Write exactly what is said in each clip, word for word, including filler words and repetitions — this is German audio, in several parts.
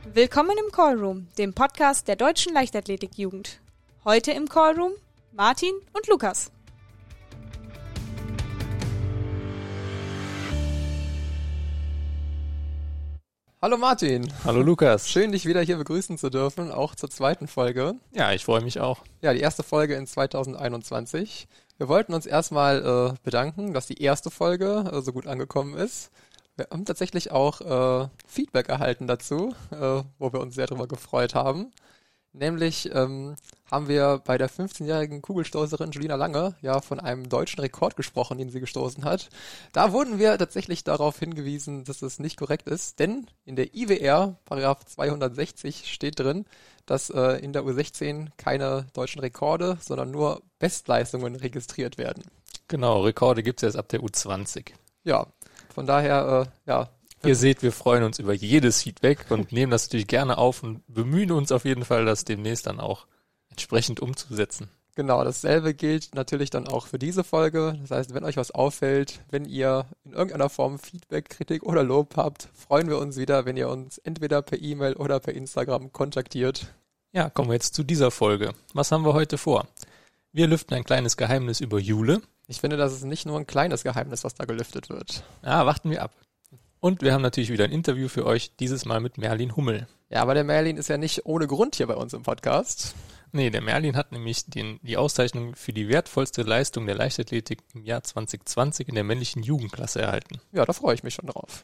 Willkommen im Callroom, dem Podcast der Deutschen Leichtathletik-Jugend. Heute im Callroom Martin und Lukas. Hallo Martin. Hallo Lukas. Schön, dich wieder hier begrüßen zu dürfen, auch zur zweiten Folge. Ja, ich freue mich auch. Ja, die erste Folge in zwanzig einundzwanzig. Wir wollten uns erstmal äh, bedanken, dass die erste Folge äh, so gut angekommen ist. Wir haben tatsächlich auch äh, Feedback erhalten dazu, äh, wo wir uns sehr darüber gefreut haben. Nämlich ähm, haben wir bei der fünfzehnjährigen Kugelstoßerin Julina Lange ja von einem deutschen Rekord gesprochen, den sie gestoßen hat. Da wurden wir tatsächlich darauf hingewiesen, dass es nicht korrekt ist, denn in der I W R, Paragraph zweihundertsechzig, steht drin, dass äh, in der U sechzehn keine deutschen Rekorde, sondern nur Bestleistungen registriert werden. Genau, Rekorde gibt es erst ab der U zwanzig. Ja, von daher, äh, ja. Ihr seht, wir freuen uns über jedes Feedback und nehmen das natürlich gerne auf und bemühen uns auf jeden Fall, das demnächst dann auch entsprechend umzusetzen. Genau, dasselbe gilt natürlich dann auch für diese Folge. Das heißt, wenn euch was auffällt, wenn ihr in irgendeiner Form Feedback, Kritik oder Lob habt, freuen wir uns wieder, wenn ihr uns entweder per E-Mail oder per Instagram kontaktiert. Ja, kommen wir jetzt zu dieser Folge. Was haben wir heute vor? Wir lüften ein kleines Geheimnis über Jule. Ich finde, das ist nicht nur ein kleines Geheimnis, was da gelüftet wird. Ja, warten wir ab. Und wir haben natürlich wieder ein Interview für euch, dieses Mal mit Merlin Hummel. Ja, aber der Merlin ist ja nicht ohne Grund hier bei uns im Podcast. Nee, der Merlin hat nämlich den, die Auszeichnung für die wertvollste Leistung der Leichtathletik im Jahr zwanzig zwanzig in der männlichen Jugendklasse erhalten. Ja, da freue ich mich schon drauf.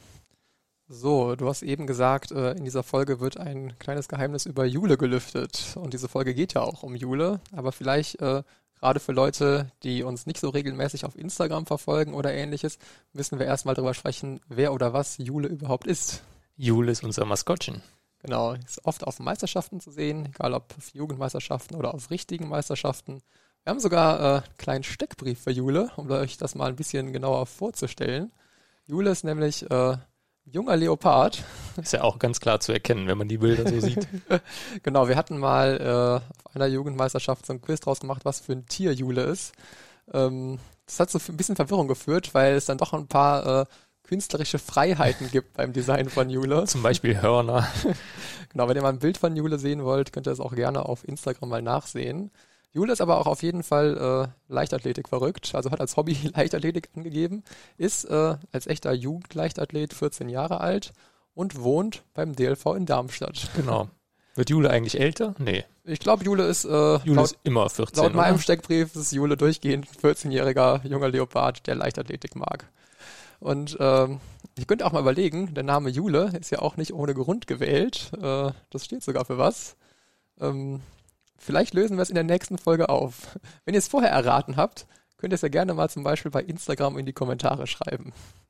So, du hast eben gesagt, in dieser Folge wird ein kleines Geheimnis über Jule gelüftet. Und diese Folge geht ja auch um Jule, aber vielleicht äh, gerade für Leute, die uns nicht so regelmäßig auf Instagram verfolgen oder ähnliches, müssen wir erstmal darüber sprechen, wer oder was Jule überhaupt ist. Jule ist unser Maskottchen. Genau, ist oft auf Meisterschaften zu sehen, egal ob auf Jugendmeisterschaften oder auf richtigen Meisterschaften. Wir haben sogar äh, einen kleinen Steckbrief für Jule, um euch das mal ein bisschen genauer vorzustellen. Jule ist nämlich äh, junger Leopard. Ist ja auch ganz klar zu erkennen, wenn man die Bilder so sieht. Genau, wir hatten mal äh, auf einer Jugendmeisterschaft so ein Quiz draus gemacht, was für ein Tier Jule ist. Ähm, das hat so ein bisschen Verwirrung geführt, weil es dann doch ein paar äh, künstlerische Freiheiten gibt beim Design von Jule. Zum Beispiel Hörner. Genau, wenn ihr mal ein Bild von Jule sehen wollt, könnt ihr das auch gerne auf Instagram mal nachsehen. Jule ist aber auch auf jeden Fall äh, Leichtathletik verrückt, also hat als Hobby Leichtathletik angegeben, ist äh, als echter Jugendleichtathlet vierzehn Jahre alt und wohnt beim D L V in Darmstadt. Genau. Wird Jule eigentlich älter? Nee. Ich glaube, Jule ist, äh, Jule laut, ist immer vierzehn. Laut meinem oder? Steckbrief ist Jule durchgehend vierzehnjähriger junger Leopard, der Leichtathletik mag. Und ähm, ich könnte auch mal überlegen, der Name Jule ist ja auch nicht ohne Grund gewählt. Äh, das steht sogar für was. Ähm, Vielleicht lösen wir es in der nächsten Folge auf. Wenn ihr es vorher erraten habt, könnt ihr es ja gerne mal zum Beispiel bei Instagram in die Kommentare schreiben.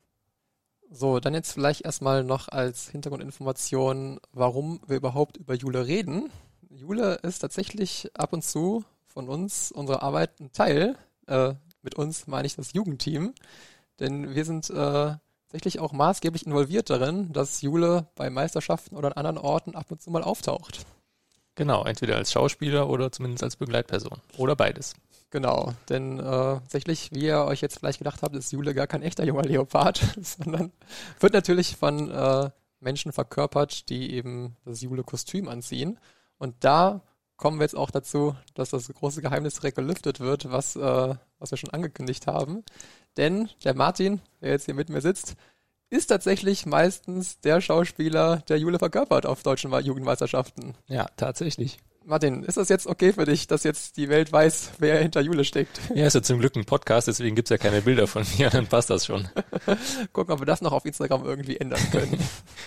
So, dann jetzt vielleicht erstmal noch als Hintergrundinformation, warum wir überhaupt über Jule reden. Jule ist tatsächlich ab und zu von uns, unserer Arbeit, ein Teil. Äh, mit uns meine ich das Jugendteam. Denn wir sind äh, tatsächlich auch maßgeblich involviert darin, dass Jule bei Meisterschaften oder an anderen Orten ab und zu mal auftaucht. Genau, entweder als Schauspieler oder zumindest als Begleitperson. Oder beides. Genau, denn äh, tatsächlich, wie ihr euch jetzt vielleicht gedacht habt, ist Jule gar kein echter junger Leopard, sondern wird natürlich von äh, Menschen verkörpert, die eben das Jule-Kostüm anziehen. Und da kommen wir jetzt auch dazu, dass das große Geheimnis direkt gelüftet wird, was, äh, was wir schon angekündigt haben. Denn der Martin, der jetzt hier mit mir sitzt, ist tatsächlich meistens der Schauspieler, der Jule verkörpert auf deutschen Jugendmeisterschaften. Ja, tatsächlich. Martin, ist das jetzt okay für dich, dass jetzt die Welt weiß, wer hinter Jule steckt? Ja, ist ja zum Glück ein Podcast, deswegen gibt's ja keine Bilder von mir, dann passt das schon. Gucken, ob wir das noch auf Instagram irgendwie ändern können.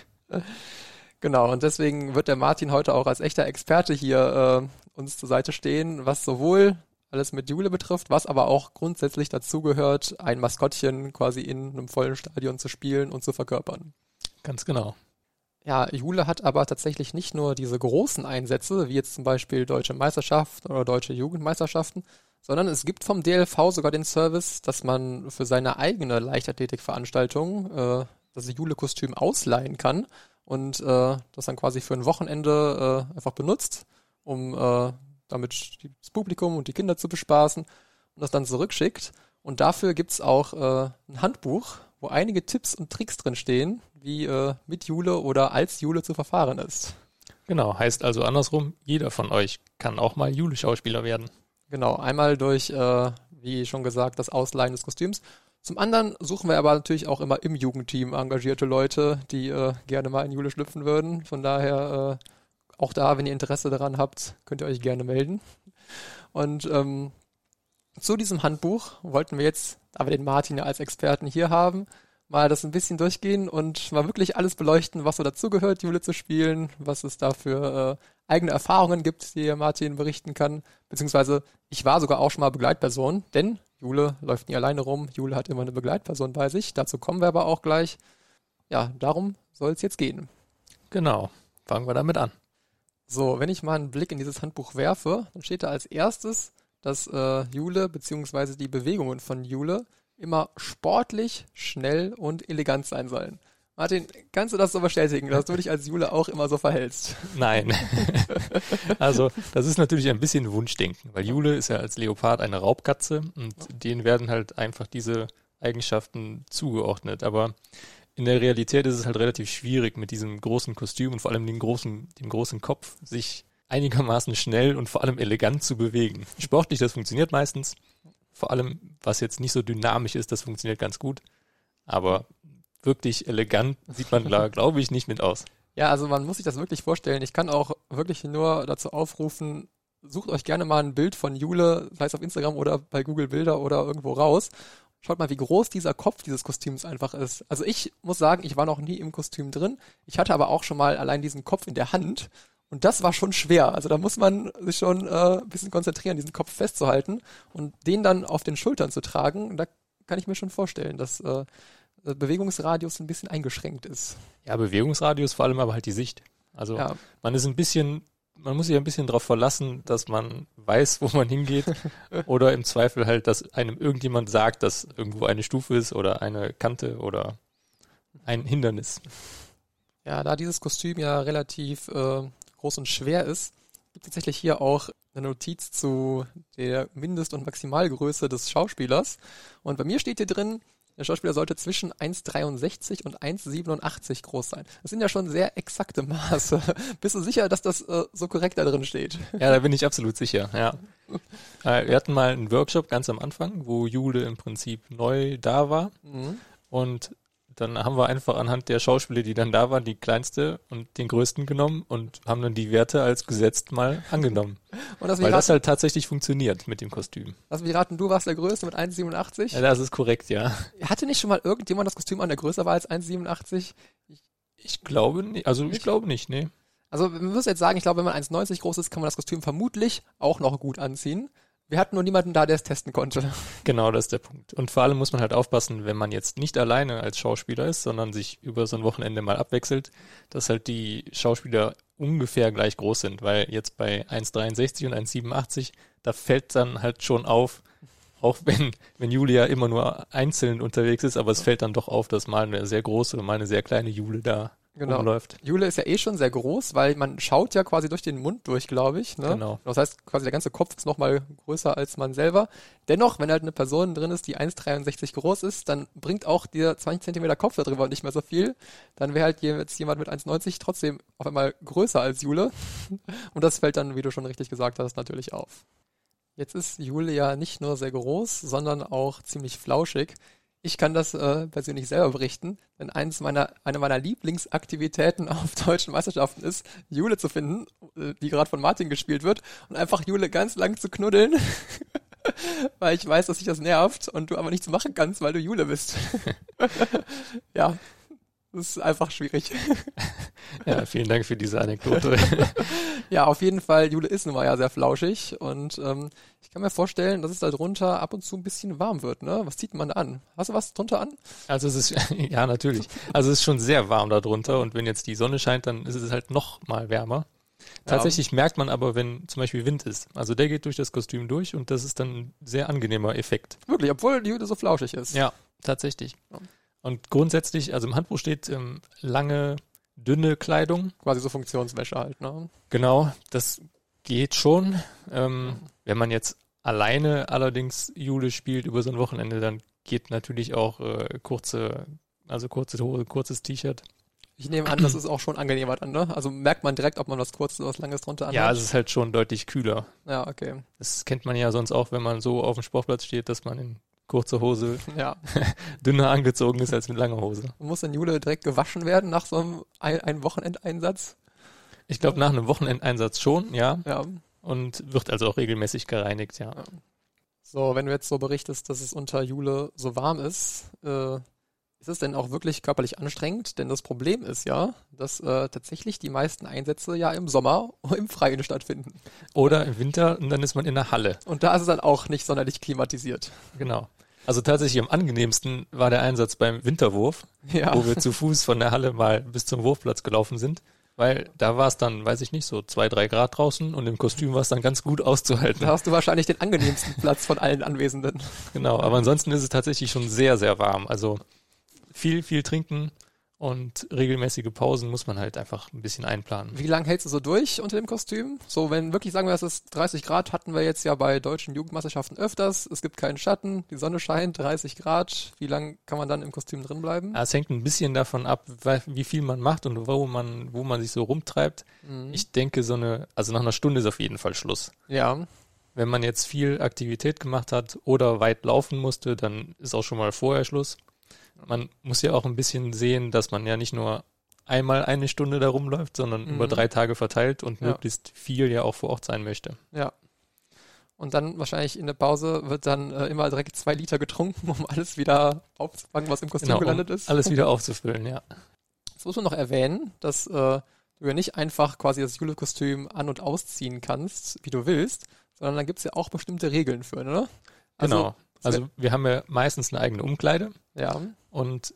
Genau, und deswegen wird der Martin heute auch als echter Experte hier äh, uns zur Seite stehen, was sowohl alles mit Jule betrifft, was aber auch grundsätzlich dazugehört, ein Maskottchen quasi in einem vollen Stadion zu spielen und zu verkörpern. Ganz genau. Ja, Jule hat aber tatsächlich nicht nur diese großen Einsätze, wie jetzt zum Beispiel Deutsche Meisterschaft oder Deutsche Jugendmeisterschaften, sondern es gibt vom D L V sogar den Service, dass man für seine eigene Leichtathletikveranstaltung äh, das Jule-Kostüm ausleihen kann und äh, das dann quasi für ein Wochenende äh, einfach benutzt, um äh, damit das Publikum und die Kinder zu bespaßen und das dann zurückschickt. Und dafür gibt's auch äh, ein Handbuch, wo einige Tipps und Tricks drin stehen, wie äh, mit Jule oder als Jule zu verfahren ist. Genau, heißt also andersrum, jeder von euch kann auch mal Jule-Schauspieler werden. Genau, einmal durch, äh, wie schon gesagt, das Ausleihen des Kostüms. Zum anderen suchen wir aber natürlich auch immer im Jugendteam engagierte Leute, die äh, gerne mal in Jule schlüpfen würden. Von daher, äh, auch da, wenn ihr Interesse daran habt, könnt ihr euch gerne melden. Und ähm, zu diesem Handbuch wollten wir jetzt, da wir den Martin ja als Experten hier haben, mal das ein bisschen durchgehen und mal wirklich alles beleuchten, was so dazugehört, Jule zu spielen, was es da für äh, eigene Erfahrungen gibt, die Martin berichten kann. Beziehungsweise ich war sogar auch schon mal Begleitperson, denn Jule läuft nie alleine rum. Jule hat immer eine Begleitperson bei sich. Dazu kommen wir aber auch gleich. Ja, darum soll es jetzt gehen. Genau, fangen wir damit an. So, wenn ich mal einen Blick in dieses Handbuch werfe, dann steht da als erstes, dass äh, Jule beziehungsweise die Bewegungen von Jule immer sportlich, schnell und elegant sein sollen. Martin, kannst du das so bestätigen, dass du dich als Jule auch immer so verhältst? Nein. Also das ist natürlich ein bisschen Wunschdenken, weil Jule ist ja als Leopard eine Raubkatze und denen werden halt einfach diese Eigenschaften zugeordnet. Aber in der Realität ist es halt relativ schwierig, mit diesem großen Kostüm und vor allem dem großen, dem großen Kopf sich einigermaßen schnell und vor allem elegant zu bewegen. Sportlich, das funktioniert meistens. Vor allem, was jetzt nicht so dynamisch ist, das funktioniert ganz gut. Aber wirklich elegant sieht man da, glaube ich, nicht mit aus. Ja, also man muss sich das wirklich vorstellen. Ich kann auch wirklich nur dazu aufrufen, sucht euch gerne mal ein Bild von Jule, sei es auf Instagram oder bei Google Bilder oder irgendwo raus. Schaut mal, wie groß dieser Kopf dieses Kostüms einfach ist. Also ich muss sagen, ich war noch nie im Kostüm drin. Ich hatte aber auch schon mal allein diesen Kopf in der Hand. Und das war schon schwer. Also da muss man sich schon äh, ein bisschen konzentrieren, diesen Kopf festzuhalten und den dann auf den Schultern zu tragen. Da kann ich mir schon vorstellen, dass äh, Bewegungsradius ein bisschen eingeschränkt ist. Ja, Bewegungsradius, vor allem aber halt die Sicht. Also ja. man ist ein bisschen, man muss sich ein bisschen darauf verlassen, dass man weiß, wo man hingeht oder im Zweifel halt, dass einem irgendjemand sagt, dass irgendwo eine Stufe ist oder eine Kante oder ein Hindernis. Ja, da dieses Kostüm ja relativ äh, groß und schwer ist, gibt es tatsächlich hier auch eine Notiz zu der Mindest- und Maximalgröße des Schauspielers. Und bei mir steht hier drin, der Schauspieler sollte zwischen eins Komma dreiundsechzig und eins Komma siebenundachtzig groß sein. Das sind ja schon sehr exakte Maße. Bist du sicher, dass das äh, so korrekt da drin steht? Ja, da bin ich absolut sicher, ja. Äh, wir hatten mal einen Workshop ganz am Anfang, wo Jule im Prinzip neu da war. Mhm. Und dann haben wir einfach anhand der Schauspieler, die dann da waren, die kleinste und den größten genommen und haben dann die Werte als gesetzt mal angenommen. Und das Weil das halt tatsächlich funktioniert mit dem Kostüm. Lass mich raten, du warst der Größte mit eins Komma siebenundachtzig? Ja, das ist korrekt, ja. Hatte nicht schon mal irgendjemand das Kostüm an, der größer war als eins Komma siebenundachtzig? Ich, ich glaube nicht, also ich glaube nicht, nee. Also wir müssen jetzt sagen, ich glaube, wenn man eins Komma neunzig groß ist, kann man das Kostüm vermutlich auch noch gut anziehen. Wir hatten nur niemanden da, der es testen konnte. Genau, das ist der Punkt. Und vor allem muss man halt aufpassen, wenn man jetzt nicht alleine als Schauspieler ist, sondern sich über so ein Wochenende mal abwechselt, dass halt die Schauspieler ungefähr gleich groß sind, weil jetzt bei eins Komma dreiundsechzig und eins Komma siebenundachtzig, da fällt dann halt schon auf, auch wenn, wenn Julia immer nur einzeln unterwegs ist, aber es fällt dann doch auf, dass mal eine sehr große und mal eine sehr kleine Jule da Genau. rumläuft. Jule ist ja eh schon sehr groß, weil man schaut ja quasi durch den Mund durch, glaube ich. Ne? Genau. Das heißt, quasi der ganze Kopf ist nochmal größer als man selber. Dennoch, wenn halt eine Person drin ist, die eins Komma dreiundsechzig groß ist, dann bringt auch der zwanzig Zentimeter Kopf da drüber nicht mehr so viel. Dann wäre halt jetzt jemand mit eins Komma neunzig trotzdem auf einmal größer als Jule. Und das fällt dann, wie du schon richtig gesagt hast, natürlich auf. Jetzt ist Jule ja nicht nur sehr groß, sondern auch ziemlich flauschig. Ich kann das äh, persönlich selber berichten, denn eins meiner, eine meiner Lieblingsaktivitäten auf deutschen Meisterschaften ist, Jule zu finden, äh, die gerade von Martin gespielt wird, und einfach Jule ganz lang zu knuddeln, weil ich weiß, dass sich das nervt und du aber nichts machen kannst, weil du Jule bist. Ja, das ist einfach schwierig. Ja, vielen Dank für diese Anekdote. Ja, auf jeden Fall, Jule ist nun mal ja sehr flauschig und ähm, ich kann mir vorstellen, dass es da drunter ab und zu ein bisschen warm wird, ne? Was zieht man da an? Hast du was drunter an? Also es ist, ja natürlich, also es ist schon sehr warm da drunter und wenn jetzt die Sonne scheint, dann ist es halt noch mal wärmer. Tatsächlich ja. Merkt man aber, wenn zum Beispiel Wind ist, also der geht durch das Kostüm durch und das ist dann ein sehr angenehmer Effekt. Wirklich, obwohl die Jule so flauschig ist? Ja, tatsächlich. Ja. Und grundsätzlich, also im Handbuch steht ähm, lange, dünne Kleidung. Quasi so Funktionswäsche halt, ne? Genau, das geht schon. Ähm, wenn man jetzt alleine allerdings Jule spielt über so ein Wochenende, dann geht natürlich auch äh, kurze, also kurze Hose, kurzes T-Shirt. Ich nehme an, das ist auch schon angenehmer dann, ne? Also merkt man direkt, ob man was Kurzes oder was Langes drunter anhat? Ja, es ist halt schon deutlich kühler. Ja, okay. Das kennt man ja sonst auch, wenn man so auf dem Sportplatz steht, dass man in kurzer Hose Ja. dünner angezogen ist als mit langer Hose. Muss dann Jule direkt gewaschen werden nach so einem ein, ein Wochenendeinsatz? Ich glaube, nach einem Wochenendeinsatz schon, ja. Ja. Und wird also auch regelmäßig gereinigt, ja. Ja. So, wenn du jetzt so berichtest, dass es unter Jule so warm ist, äh, ist es denn auch wirklich körperlich anstrengend? Denn das Problem ist ja, dass äh, tatsächlich die meisten Einsätze ja im Sommer im Freien stattfinden. Oder im Winter und dann ist man in der Halle. Und da ist es dann auch nicht sonderlich klimatisiert. Genau. Also tatsächlich am angenehmsten war der Einsatz beim Winterwurf, Ja. wo wir zu Fuß von der Halle mal bis zum Wurfplatz gelaufen sind. Weil da war es dann, weiß ich nicht, so zwei, drei Grad draußen und im Kostüm war es dann ganz gut auszuhalten. Da hast du wahrscheinlich den angenehmsten Platz von allen Anwesenden. Genau, aber ansonsten ist es tatsächlich schon sehr, sehr warm. Also viel, viel trinken und regelmäßige Pausen muss man halt einfach ein bisschen einplanen. Wie lange hältst du so durch unter dem Kostüm? So, wenn wirklich sagen wir, es ist dreißig Grad, hatten wir jetzt ja bei deutschen Jugendmeisterschaften öfters. Es gibt keinen Schatten, die Sonne scheint, dreißig Grad. Wie lange kann man dann im Kostüm drin bleiben? Ja, es hängt ein bisschen davon ab, wie viel man macht und wo man, wo man sich so rumtreibt. Mhm. Ich denke, so eine, also nach einer Stunde ist auf jeden Fall Schluss. Ja, Wenn man jetzt viel Aktivität gemacht hat oder weit laufen musste, dann ist auch schon mal vorher Schluss. Man muss ja auch ein bisschen sehen, dass man ja nicht nur einmal eine Stunde da rumläuft, sondern Mhm. über drei Tage verteilt und Ja. möglichst viel ja auch vor Ort sein möchte. ja. Und dann wahrscheinlich in der Pause wird dann äh, immer direkt zwei Liter getrunken, um alles wieder aufzufangen, was im Kostüm Genau, gelandet um ist. alles wieder aufzufüllen, ja. Das muss man noch erwähnen, dass äh, du ja nicht einfach quasi das Jule-Kostüm an- und ausziehen kannst, wie du willst, sondern da gibt's ja auch bestimmte Regeln für, ne? Also, Genau. Also wir haben ja meistens eine eigene Umkleide Ja, und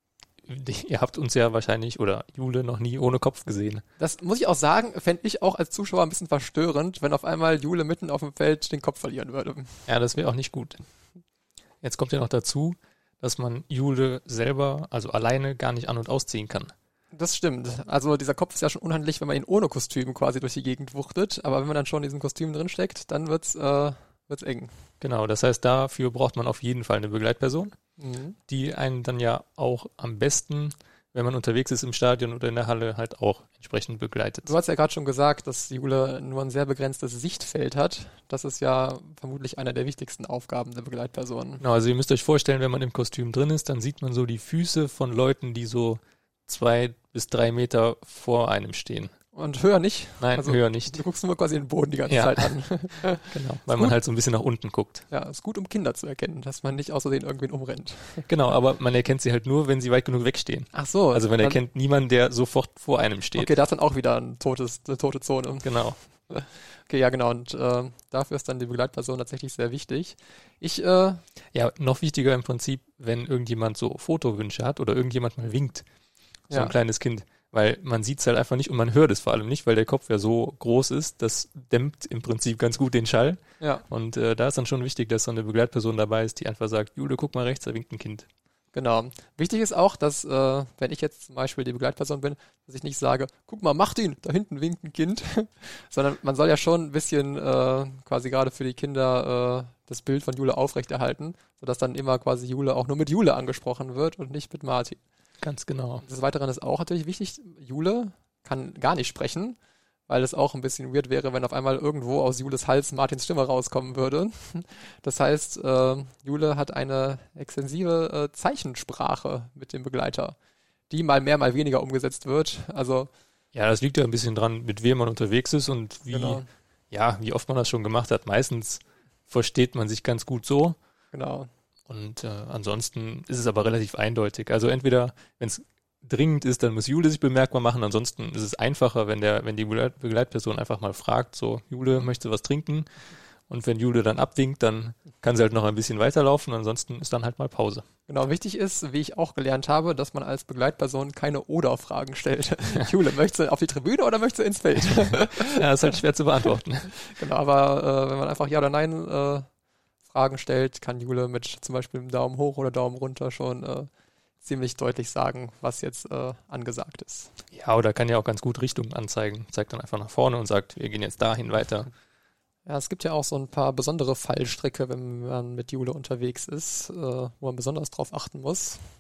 die, ihr habt uns ja wahrscheinlich oder Jule noch nie ohne Kopf gesehen. das muss ich auch sagen, fände ich auch als Zuschauer ein bisschen verstörend, wenn auf einmal Jule mitten auf dem Feld den Kopf verlieren würde. Ja, das wäre auch nicht gut. Jetzt kommt ja noch dazu, dass man Jule selber, also alleine, gar nicht an- und ausziehen kann. Das stimmt. Also dieser Kopf ist ja schon unhandlich, wenn man ihn ohne Kostüm quasi durch die Gegend wuchtet, aber wenn man dann schon in diesem Kostüm drinsteckt, dann wird's, äh, wird's eng. Genau, das heißt, dafür braucht man auf jeden Fall eine Begleitperson, Mhm. die einen dann ja auch am besten, wenn man unterwegs ist im Stadion oder in der Halle, halt auch entsprechend begleitet. Du hast ja gerade schon gesagt, dass Jule nur ein sehr begrenztes Sichtfeld hat. Das ist ja vermutlich eine der wichtigsten Aufgaben der Begleitperson. Genau, also ihr müsst euch vorstellen, wenn man im Kostüm drin ist, dann sieht man so die Füße von Leuten, die so zwei bis drei Meter vor einem stehen. Und höher nicht. Nein, Also, höher nicht. Du guckst nur quasi den Boden die ganze Ja. Zeit an. Genau, weil gut. man halt so ein bisschen nach unten guckt. Ja, ist gut, um Kinder zu erkennen, dass man nicht außerdem irgendwen umrennt. Genau, aber man erkennt sie halt nur, wenn sie weit genug wegstehen. Ach so. Also man dann, erkennt niemanden, der sofort vor einem steht. Okay, da ist dann auch wieder ein totes, eine tote Zone. Genau. Okay, ja genau. Und äh, dafür ist dann die Begleitperson tatsächlich sehr wichtig. Ich, äh, Ja, noch wichtiger im Prinzip, wenn irgendjemand so Fotowünsche hat oder irgendjemand mal winkt. So Ja. ein kleines Kind. Weil man sieht es halt einfach nicht und man hört es vor allem nicht, weil der Kopf ja so groß ist, das dämmt im Prinzip ganz gut den Schall. ja, Und äh, da ist dann schon wichtig, dass so eine Begleitperson dabei ist, die einfach sagt, Jule, guck mal rechts, da winkt ein Kind. genau. Wichtig ist auch, dass, äh, wenn ich jetzt zum Beispiel die Begleitperson bin, dass ich nicht sage, guck mal, macht ihn, da hinten winkt ein Kind, sondern man soll ja schon ein bisschen äh, quasi gerade für die Kinder äh, das Bild von Jule aufrechterhalten, sodass dann immer quasi Jule auch nur mit Jule angesprochen wird und nicht mit Martin. Ganz genau. Des Weiteren ist auch natürlich wichtig, Jule kann gar nicht sprechen, weil es auch ein bisschen weird wäre, wenn auf einmal irgendwo aus Jules Hals Martins Stimme rauskommen würde. Das heißt, äh, Jule hat eine extensive äh, Zeichensprache mit dem Begleiter, die mal mehr, mal weniger umgesetzt wird. Also Ja, das liegt ja ein bisschen dran, mit wem man unterwegs ist und wie, genau, ja, wie oft man das schon gemacht hat. Meistens versteht man sich ganz gut so. genau. Und äh, ansonsten ist es aber relativ eindeutig. Also entweder, wenn es dringend ist, dann muss Jule sich bemerkbar machen. Ansonsten ist es einfacher, wenn der, wenn die Begleit- Begleitperson einfach mal fragt, so, Jule, möchtest du was trinken? Und wenn Jule dann abwinkt, dann kann sie halt noch ein bisschen weiterlaufen. Ansonsten ist dann halt mal Pause. Genau, wichtig ist, wie ich auch gelernt habe, dass man als Begleitperson keine Oder-Fragen stellt. Jule, möchtest du auf die Tribüne oder möchtest du ins Feld? Ja, ist halt schwer zu beantworten. Genau, aber äh, wenn man einfach Ja oder Nein äh, Fragen stellt, kann Jule mit zum Beispiel einem Daumen hoch oder Daumen runter schon äh, ziemlich deutlich sagen, was jetzt äh, angesagt ist. Ja, oder kann ja auch ganz gut Richtung anzeigen. Zeigt dann einfach nach vorne und sagt, wir gehen jetzt dahin weiter. Ja, es gibt ja auch so ein paar besondere Fallstricke, wenn man mit Jule unterwegs ist, äh, wo man besonders drauf achten muss.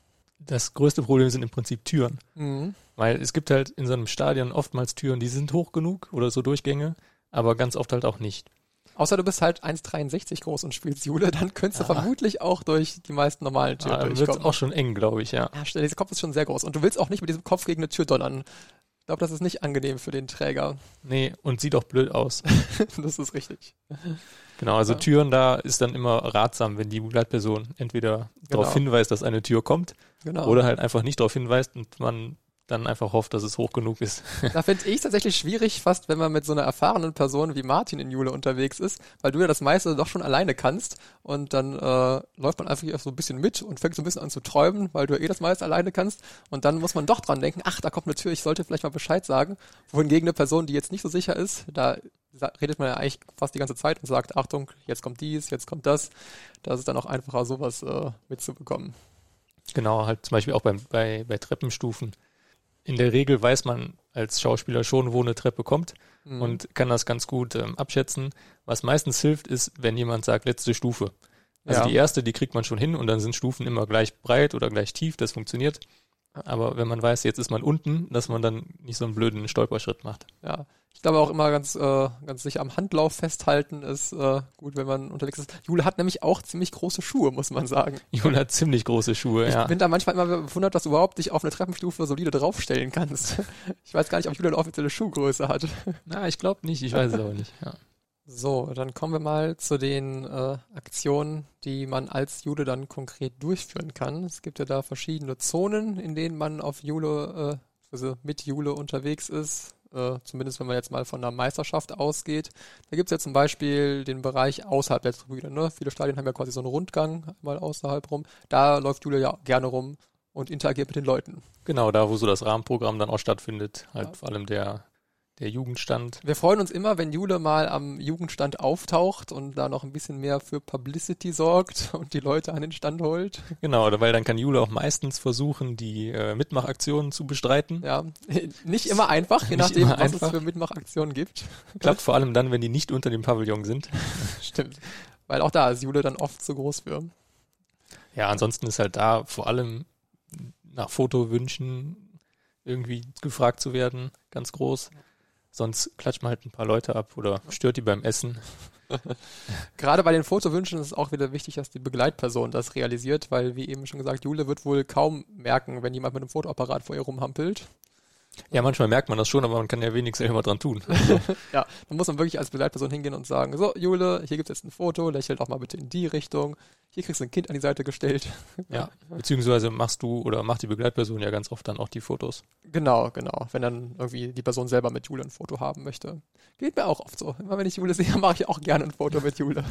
das größte Problem sind im Prinzip Türen. Mhm. Weil es gibt halt in so einem Stadion oftmals Türen, die sind hoch genug oder so Durchgänge, aber ganz oft halt auch nicht. Außer du bist halt eins Komma dreiundsechzig groß und spielst Jule, dann könntest du Ah. vermutlich auch durch die meisten normalen Türen Ah, dann wird durchkommen. auch schon eng, glaube ich, ja. Ja, stell, dieser Kopf ist schon sehr groß. Und du willst auch nicht mit diesem Kopf gegen eine Tür donnern. Ich glaube, das ist nicht angenehm für den Träger. Nee, und sieht auch blöd aus. Das ist richtig. Genau, also Ja. Türen, da ist dann immer ratsam, wenn die Begleitperson entweder Genau. darauf hinweist, dass eine Tür kommt, Genau. oder halt einfach nicht darauf hinweist und man dann einfach hofft, dass es hoch genug ist. Da finde ich es tatsächlich schwierig, fast wenn man mit so einer erfahrenen Person wie Martin in Jule unterwegs ist, weil du ja das meiste doch schon alleine kannst und dann äh, läuft man einfach so ein bisschen mit und fängt so ein bisschen an zu träumen, weil du ja eh das meiste alleine kannst und dann muss man doch dran denken, ach, da kommt eine Tür, ich sollte vielleicht mal Bescheid sagen. Wohingegen eine Person, die jetzt nicht so sicher ist, da redet man ja eigentlich fast die ganze Zeit und sagt, Achtung, jetzt kommt dies, jetzt kommt das. Da ist es dann auch einfacher, sowas äh, mitzubekommen. Genau, halt zum Beispiel auch beim, bei, bei Treppenstufen. In der Regel weiß man als Schauspieler schon, wo eine Treppe kommt Mhm. und kann das ganz gut ähm, abschätzen. Was meistens hilft, ist, wenn jemand sagt, letzte Stufe. Also Ja. die erste, die kriegt man schon hin und dann sind Stufen immer gleich breit oder gleich tief, das funktioniert. Aber wenn man weiß, jetzt ist man unten, dass man dann nicht so einen blöden Stolperschritt macht. Ja, ich glaube auch immer ganz, äh, ganz sicher am Handlauf festhalten ist äh, gut, wenn man unterwegs ist. Jule hat nämlich auch ziemlich große Schuhe, muss man sagen. Jule hat ziemlich große Schuhe, Ich ja. bin da manchmal immer bewundert, dass du überhaupt dich auf eine Treppenstufe solide draufstellen kannst. Ich weiß gar nicht, ob Jule eine offizielle Schuhgröße hat. Na, ich glaube nicht, ich weiß es aber nicht. Ja. So, dann kommen wir mal zu den äh, Aktionen, die man als Jule dann konkret durchführen kann. Es gibt ja da verschiedene Zonen, in denen man auf Jule, äh, also mit Jule unterwegs ist. Äh, zumindest wenn man jetzt mal von einer Meisterschaft ausgeht. Da gibt es ja zum Beispiel den Bereich außerhalb der Tribüne. Ne? Viele Stadien haben ja quasi so einen Rundgang mal außerhalb rum. Da läuft Jule ja gerne rum und interagiert mit den Leuten. Genau, da wo so das Rahmenprogramm dann auch stattfindet, halt Ja. vor allem der, der Jugendstand. Wir freuen uns immer, wenn Jule mal am Jugendstand auftaucht und da noch ein bisschen mehr für Publicity sorgt und die Leute an den Stand holt. Genau, weil dann kann Jule auch meistens versuchen, die äh, Mitmachaktionen zu bestreiten. Ja, nicht immer einfach, je Nicht nachdem, immer was einfach. es für Mitmachaktionen gibt. Klappt vor allem dann, wenn die nicht unter dem Pavillon sind. Stimmt. Weil auch da ist Jule dann oft zu groß für. Ja, ansonsten ist halt da vor allem nach Fotowünschen irgendwie gefragt zu werden, ganz groß. Sonst klatscht man halt ein paar Leute ab oder stört die beim Essen. Gerade bei den Fotowünschen ist es auch wieder wichtig, dass die Begleitperson das realisiert, weil, wie eben schon gesagt, Jule wird wohl kaum merken, wenn jemand mit einem Fotoapparat vor ihr rumhampelt. Ja, manchmal merkt man das schon, aber man kann ja wenig selber dran tun. Ja, dann muss man wirklich als Begleitperson hingehen und sagen, so, Jule, hier gibt es jetzt ein Foto, lächelt auch mal bitte in die Richtung. Hier kriegst du ein Kind an die Seite gestellt. Ja, beziehungsweise machst du oder macht die Begleitperson ja ganz oft dann auch die Fotos. Genau, genau. Wenn dann irgendwie die Person selber mit Jule ein Foto haben möchte. Geht mir auch oft so. Immer wenn ich Jule sehe, mache ich auch gerne ein Foto mit Jule.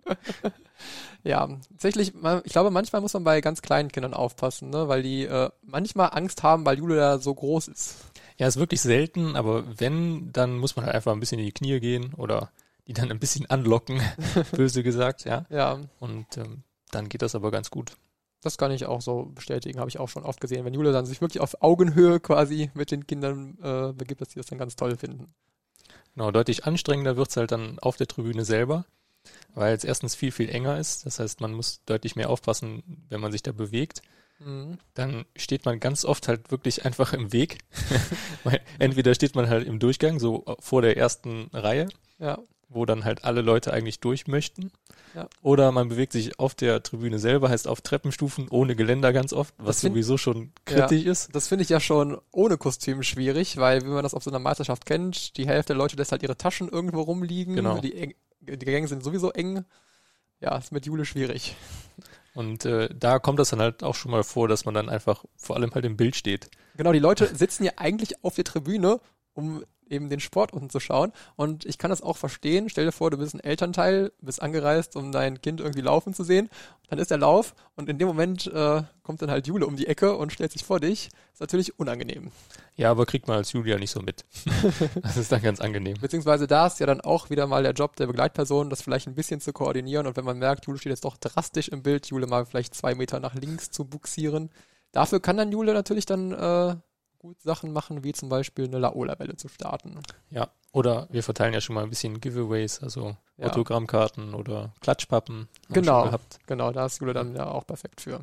Ja, tatsächlich, man- ich glaube, manchmal muss man bei ganz kleinen Kindern aufpassen, ne? Weil die äh, manchmal Angst haben, weil Jule da so groß ist. Ja, ist wirklich selten, aber wenn, dann muss man halt einfach ein bisschen in die Knie gehen oder die dann ein bisschen anlocken, böse gesagt, ja. Ja, Und ähm, dann geht das aber ganz gut. das kann ich auch so bestätigen, habe ich auch schon oft gesehen. Wenn Jule dann sich wirklich auf Augenhöhe quasi mit den Kindern äh, begibt, dass die das dann ganz toll finden. Genau, deutlich anstrengender wird's halt dann auf der Tribüne selber, weil es erstens viel, viel enger ist. Das heißt, man muss deutlich mehr aufpassen, wenn man sich da bewegt. Mhm. Dann steht man ganz oft halt wirklich einfach im Weg. Weil entweder steht man halt im Durchgang, so vor der ersten Reihe, Ja, wo dann halt alle Leute eigentlich durch möchten. Ja. Oder man bewegt sich auf der Tribüne selber, heißt auf Treppenstufen, ohne Geländer ganz oft, was Das find- sowieso schon kritisch ist. das finde ich ja schon ohne Kostüm schwierig, weil wenn man das auf so einer Meisterschaft kennt, die Hälfte der Leute lässt halt ihre Taschen irgendwo rumliegen. Genau. Die, eng, die Gänge sind sowieso eng. Ja, ist mit Jule schwierig. Und äh, da kommt das dann halt auch schon mal vor, dass man dann einfach vor allem halt im Bild steht. Genau, die Leute sitzen ja eigentlich auf der Tribüne, um eben den Sport unten zu schauen. Und ich kann das auch verstehen. Stell dir vor, du bist ein Elternteil, bist angereist, um dein Kind irgendwie laufen zu sehen. Dann ist der Lauf und in dem Moment äh, kommt dann halt Jule um die Ecke und stellt sich vor dich. Ist natürlich unangenehm. Ja, aber kriegt man als Julia nicht so mit. Das ist dann ganz angenehm. Beziehungsweise da ist ja dann auch wieder mal der Job der Begleitperson, das vielleicht ein bisschen zu koordinieren. Und wenn man merkt, Jule steht jetzt doch drastisch im Bild, Jule mal vielleicht zwei Meter nach links zu buxieren. Dafür kann dann Jule natürlich dann äh, gut Sachen machen, wie zum Beispiel eine Laola-Welle zu starten. Ja, oder wir verteilen ja schon mal ein bisschen Giveaways, also Ja. Autogrammkarten oder Klatschpappen. Haben wir Genau. schon gehabt. Genau, da ist Jule dann ja auch perfekt für.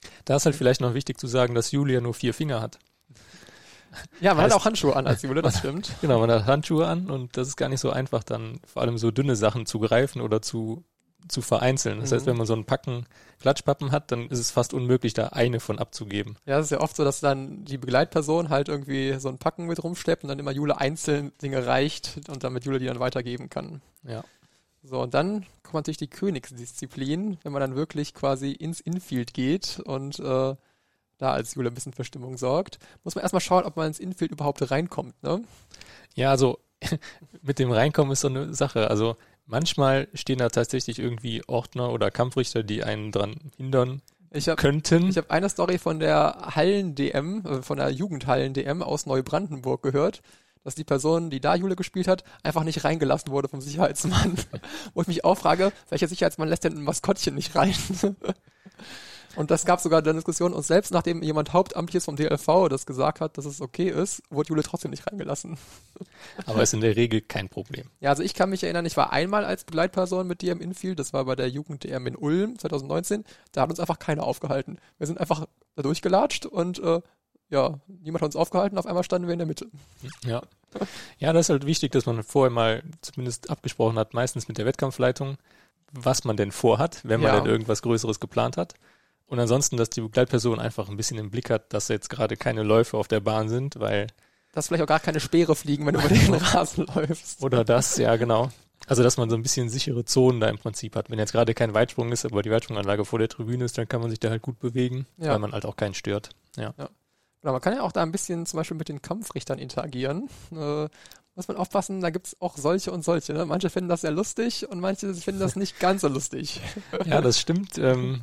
Da ist halt vielleicht noch wichtig zu sagen, dass Jule ja nur vier Finger hat. Ja, man heißt, hat auch Handschuhe an als Jule, das stimmt. Genau, man hat Handschuhe an und das ist gar nicht so einfach, dann vor allem so dünne Sachen zu greifen oder zu, zu vereinzeln. Das mhm. heißt, wenn man so ein Packen Klatschpappen hat, dann ist es fast unmöglich, da eine von abzugeben. Ja, es ist ja oft so, dass dann die Begleitperson halt irgendwie so ein Packen mit rumschleppt und dann immer Jule einzeln Dinge reicht und damit Jule die dann weitergeben kann. Ja. So, und dann kommt natürlich die Königsdisziplin, wenn man dann wirklich quasi ins Infield geht und äh, da als Jule ein bisschen für Stimmung sorgt. Muss man erstmal schauen, ob man ins Infield überhaupt reinkommt, ne? Ja, also mit dem Reinkommen ist so eine Sache. Also manchmal stehen da tatsächlich irgendwie Ordner oder Kampfrichter, die einen dran hindern ich hab, könnten. Ich habe eine Story von der Hallen-D M, äh, von der Jugendhallen-D M aus Neubrandenburg gehört, dass die Person, die da Jule gespielt hat, einfach nicht reingelassen wurde vom Sicherheitsmann. Wo ich mich auch frage, welcher Sicherheitsmann lässt denn ein Maskottchen nicht rein? Und das gab sogar eine Diskussion, und selbst nachdem jemand Hauptamtliches vom D L V das gesagt hat, dass es okay ist, wurde Jule trotzdem nicht reingelassen. Aber ist in der Regel kein Problem. Ja, also ich kann mich erinnern, ich war einmal als Begleitperson mit dir im Infield, das war bei der Jugend-D M in Ulm zwanzig neunzehn, da hat uns einfach keiner aufgehalten. Wir sind einfach da durchgelatscht und äh, ja, niemand hat uns aufgehalten, auf einmal standen wir in der Mitte. Ja. Ja, das ist halt wichtig, dass man vorher mal zumindest abgesprochen hat, meistens mit der Wettkampfleitung, was man denn vorhat, wenn man Ja. denn irgendwas Größeres geplant hat. Und ansonsten, dass die Begleitperson einfach ein bisschen im Blick hat, dass jetzt gerade keine Läufe auf der Bahn sind, weil... Dass vielleicht auch gar keine Speere fliegen, wenn du über den Rasen läufst. Oder das, ja genau. Also, dass man so ein bisschen sichere Zonen da im Prinzip hat. Wenn jetzt gerade kein Weitsprung ist, aber die Weitsprunganlage vor der Tribüne ist, dann kann man sich da halt gut bewegen, Ja. weil man halt auch keinen stört. Ja. Ja. Genau, man kann ja auch da ein bisschen zum Beispiel mit den Kampfrichtern interagieren. Äh, muss man aufpassen, da gibt's auch solche und solche. Ne? Manche finden das sehr lustig und manche finden das nicht ganz so lustig. Ja, das stimmt. Ähm,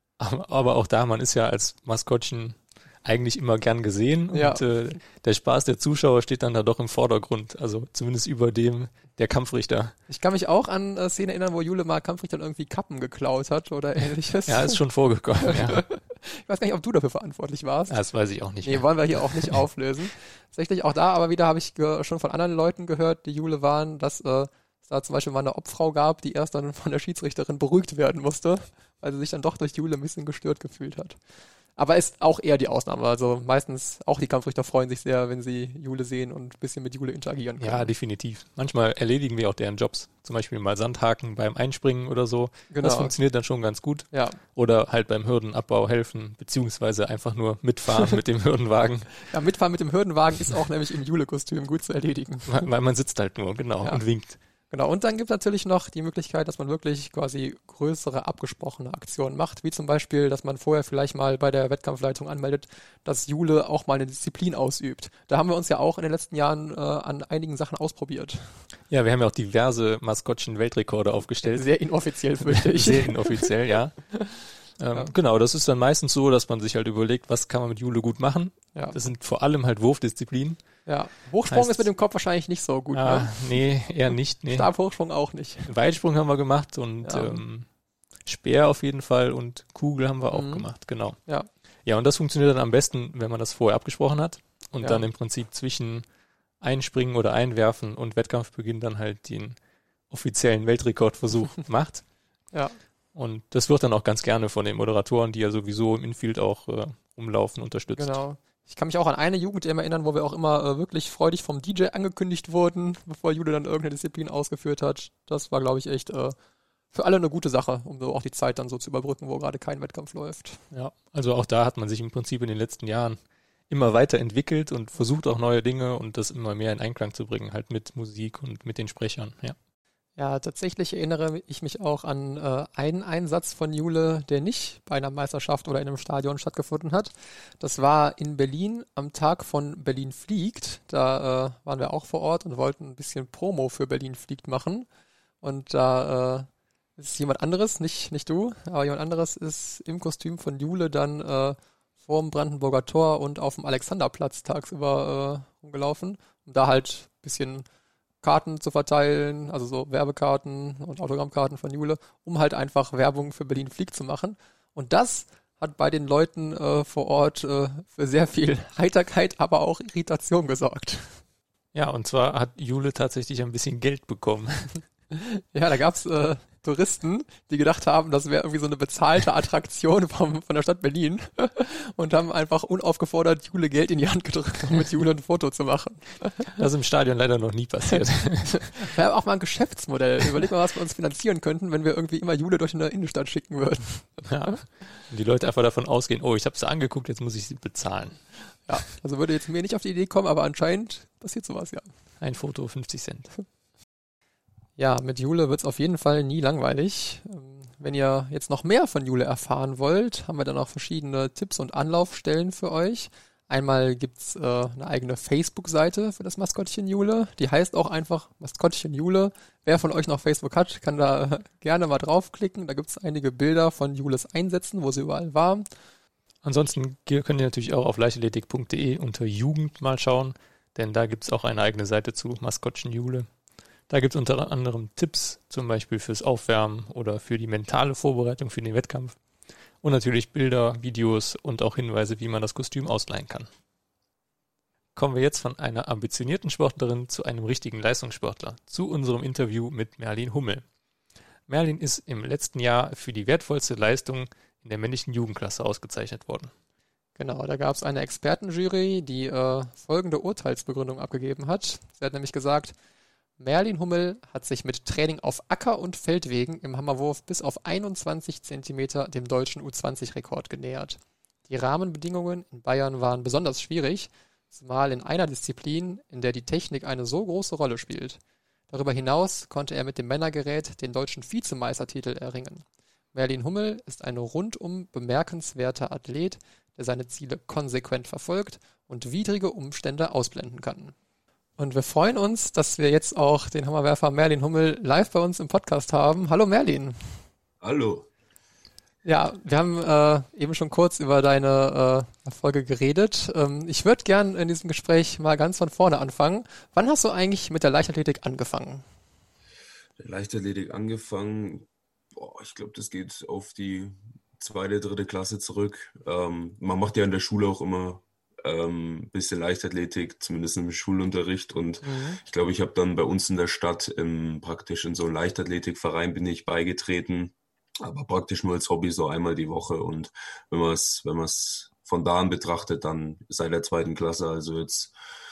aber auch da, man ist ja als Maskottchen eigentlich immer gern gesehen und Ja. äh, der Spaß der Zuschauer steht dann da doch im Vordergrund, also zumindest über dem der Kampfrichter. Ich kann mich auch an äh, Szenen erinnern, wo Jule mal Kampfrichtern irgendwie Kappen geklaut hat oder ähnliches. Ja, ist schon vorgekommen. Ja. Ich weiß gar nicht, ob du dafür verantwortlich warst. Das weiß ich auch nicht Nee, mehr. wollen wir hier auch nicht auflösen. Tatsächlich auch da, aber wieder habe ich ge- schon von anderen Leuten gehört, die Jule waren, dass äh, es da zum Beispiel mal eine Obfrau gab, die erst dann von der Schiedsrichterin beruhigt werden musste, weil sie sich dann doch durch Jule ein bisschen gestört gefühlt hat. Aber ist auch eher die Ausnahme. Also meistens auch die Kampfrichter freuen sich sehr, wenn sie Jule sehen und ein bisschen mit Jule interagieren können. Ja, definitiv. Manchmal erledigen wir auch deren Jobs. Zum Beispiel mal Sandhaken beim Einspringen oder so. Genau. Das funktioniert dann schon ganz gut. Ja. Oder halt beim Hürdenabbau helfen, beziehungsweise einfach nur mitfahren mit dem Hürdenwagen. Ja, mitfahren mit dem Hürdenwagen ist auch nämlich im Jule-Kostüm gut zu erledigen. Weil weil man sitzt halt nur, genau, Ja. und winkt. Genau, und dann gibt es natürlich noch die Möglichkeit, dass man wirklich quasi größere abgesprochene Aktionen macht, wie zum Beispiel, dass man vorher vielleicht mal bei der Wettkampfleitung anmeldet, dass Jule auch mal eine Disziplin ausübt. Da haben wir uns ja auch in den letzten Jahren äh, an einigen Sachen ausprobiert. Ja, wir haben ja auch diverse Maskottchen-Weltrekorde aufgestellt. Sehr inoffiziell, fürchte ich. Sehr inoffiziell, ja. Ähm, Ja. Genau, das ist dann meistens so, dass man sich halt überlegt, was kann man mit Jule gut machen. Ja. Das sind vor allem halt Wurfdisziplinen. Ja. Hochsprung Heißt- ist mit dem Kopf wahrscheinlich nicht so gut. Ah, Ne? nee, eher nicht. Nee. Stabhochsprung auch nicht. Weitsprung haben wir gemacht und Ja. ähm, Speer auf jeden Fall und Kugel haben wir auch Mhm. gemacht, genau. Ja. Ja, und das funktioniert dann am besten, wenn man das vorher abgesprochen hat und Ja. dann im Prinzip zwischen Einspringen oder Einwerfen und Wettkampfbeginn dann halt den offiziellen Weltrekordversuch macht. Ja. Und das wird dann auch ganz gerne von den Moderatoren, die ja sowieso im Infield auch äh, rumlaufen, unterstützt. Genau. Ich kann mich auch an eine Jugend erinnern, wo wir auch immer äh, wirklich freudig vom D J angekündigt wurden, bevor Jule dann irgendeine Disziplin ausgeführt hat. Das war, glaube ich, echt äh, für alle eine gute Sache, um so auch die Zeit dann so zu überbrücken, wo gerade kein Wettkampf läuft. Ja, also auch da hat man sich im Prinzip in den letzten Jahren immer weiterentwickelt und versucht auch neue Dinge und das immer mehr in Einklang zu bringen, halt mit Musik und mit den Sprechern, ja. Ja, tatsächlich erinnere ich mich auch an äh, einen Einsatz von Jule, der nicht bei einer Meisterschaft oder in einem Stadion stattgefunden hat. Das war in Berlin am Tag von Berlin fliegt. Da äh, waren wir auch vor Ort und wollten ein bisschen Promo für Berlin fliegt machen. Und da äh, ist jemand anderes, nicht nicht du, aber jemand anderes ist im Kostüm von Jule dann äh, vorm Brandenburger Tor und auf dem Alexanderplatz tagsüber äh, rumgelaufen, um da halt ein bisschen Karten zu verteilen, also so Werbekarten und Autogrammkarten von Jule, um halt einfach Werbung für Berlin fliegt zu machen. Und das hat bei den Leuten äh, vor Ort äh, für sehr viel Heiterkeit, aber auch Irritation gesorgt. Ja, und zwar hat Jule tatsächlich ein bisschen Geld bekommen. Ja, da gab's äh, Touristen, die gedacht haben, das wäre irgendwie so eine bezahlte Attraktion vom, von der Stadt Berlin und haben einfach unaufgefordert Jule Geld in die Hand gedrückt, um mit Jule ein Foto zu machen. Das ist im Stadion leider noch nie passiert. Wäre auch mal ein Geschäftsmodell. Überleg mal, was wir uns finanzieren könnten, wenn wir irgendwie immer Jule durch eine Innenstadt schicken würden. Ja. Und die Leute einfach davon ausgehen, oh, ich habe sie angeguckt, jetzt muss ich sie bezahlen. Ja, also würde jetzt mir nicht auf die Idee kommen, aber anscheinend passiert sowas, ja. Ein Foto, fünfzig Cent. Ja, mit Jule wird's auf jeden Fall nie langweilig. Wenn ihr jetzt noch mehr von Jule erfahren wollt, haben wir dann auch verschiedene Tipps und Anlaufstellen für euch. Einmal gibt's äh, eine eigene Facebook-Seite für das Maskottchen Jule. Die heißt auch einfach Maskottchen Jule. Wer von euch noch Facebook hat, kann da gerne mal draufklicken. Da gibt's einige Bilder von Jules Einsätzen, wo sie überall war. Ansonsten könnt ihr natürlich auch auf leichtathletik punkt de unter Jugend mal schauen, denn da gibt's auch eine eigene Seite zu Maskottchen Jule. Da gibt es unter anderem Tipps, zum Beispiel fürs Aufwärmen oder für die mentale Vorbereitung für den Wettkampf. Und natürlich Bilder, Videos und auch Hinweise, wie man das Kostüm ausleihen kann. Kommen wir jetzt von einer ambitionierten Sportlerin zu einem richtigen Leistungssportler, zu unserem Interview mit Merlin Hummel. Merlin ist im letzten Jahr für die wertvollste Leistung in der männlichen Jugendklasse ausgezeichnet worden. Genau, da gab es eine Expertenjury, die äh, folgende Urteilsbegründung abgegeben hat. Sie hat nämlich gesagt, Merlin Hummel hat sich mit Training auf Acker- und Feldwegen im Hammerwurf bis auf einundzwanzig Zentimeter dem deutschen U zwanzig Rekord genähert. Die Rahmenbedingungen in Bayern waren besonders schwierig, zumal in einer Disziplin, in der die Technik eine so große Rolle spielt. Darüber hinaus konnte er mit dem Männergerät den deutschen Vizemeistertitel erringen. Merlin Hummel ist ein rundum bemerkenswerter Athlet, der seine Ziele konsequent verfolgt und widrige Umstände ausblenden kann. Und wir freuen uns, dass wir jetzt auch den Hammerwerfer Merlin Hummel live bei uns im Podcast haben. Hallo Merlin. Hallo. Ja, wir haben äh, eben schon kurz über deine äh, Erfolge geredet. Ähm, ich würde gern in diesem Gespräch mal ganz von vorne anfangen. Wann hast du eigentlich mit der Leichtathletik angefangen? Der Leichtathletik angefangen, boah, ich glaube, das geht auf die zweite, dritte Klasse zurück. Ähm, man macht ja in der Schule auch immer ein ähm, bisschen Leichtathletik, zumindest im Schulunterricht, und mhm. ich glaube, ich habe dann bei uns in der Stadt im, praktisch in so einen Leichtathletikverein bin ich beigetreten, aber praktisch nur als Hobby so einmal die Woche, und wenn man es wenn man es von da an betrachtet, dann seit der zweiten Klasse, also jetzt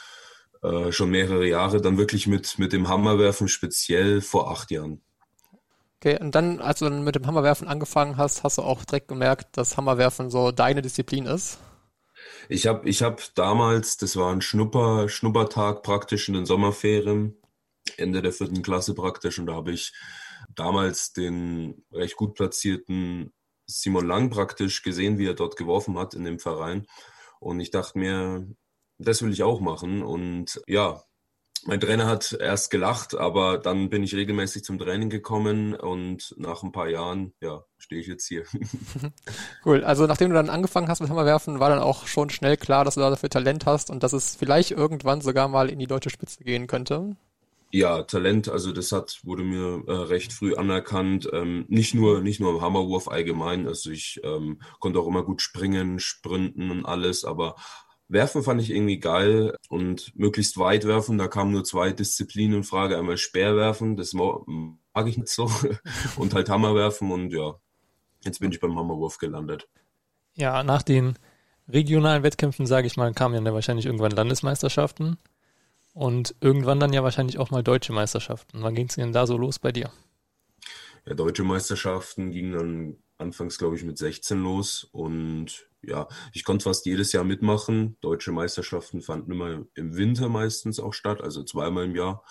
äh, schon mehrere Jahre, dann wirklich mit, mit dem Hammerwerfen, speziell vor acht Jahren. Okay, und dann, als du dann mit dem Hammerwerfen angefangen hast, hast du auch direkt gemerkt, dass Hammerwerfen so deine Disziplin ist? Ich habe ich hab damals, das war ein Schnupper, Schnuppertag praktisch in den Sommerferien, Ende der vierten Klasse praktisch, und da habe ich damals den recht gut platzierten Simon Lang praktisch gesehen, wie er dort geworfen hat in dem Verein, und ich dachte mir, das will ich auch machen, und ja, mein Trainer hat erst gelacht, aber dann bin ich regelmäßig zum Training gekommen, und nach ein paar Jahren, ja, stehe ich jetzt hier. Cool, also nachdem du dann angefangen hast mit Hammerwerfen, war dann auch schon schnell klar, dass du dafür Talent hast und dass es vielleicht irgendwann sogar mal in die deutsche Spitze gehen könnte? Ja, Talent, also das hat wurde mir äh, recht früh anerkannt. Ähm, nicht nur nicht nur im Hammerwurf allgemein, also ich ähm, konnte auch immer gut springen, sprinten und alles, aber Werfen fand ich irgendwie geil, und möglichst weit werfen, da kamen nur zwei Disziplinen in Frage, einmal Speerwerfen, das mag ich nicht so, und halt Hammerwerfen, und ja, jetzt bin ich beim Hammerwurf gelandet. Ja, nach den regionalen Wettkämpfen, sage ich mal, kamen ja wahrscheinlich irgendwann Landesmeisterschaften und irgendwann dann ja wahrscheinlich auch mal deutsche Meisterschaften. Wann ging es denn da so los bei dir? Ja, deutsche Meisterschaften gingen dann anfangs, glaube ich, mit sechzehn los, und ja, ich konnte fast jedes Jahr mitmachen. Deutsche Meisterschaften fanden immer im Winter meistens auch statt, also zweimal im Jahr.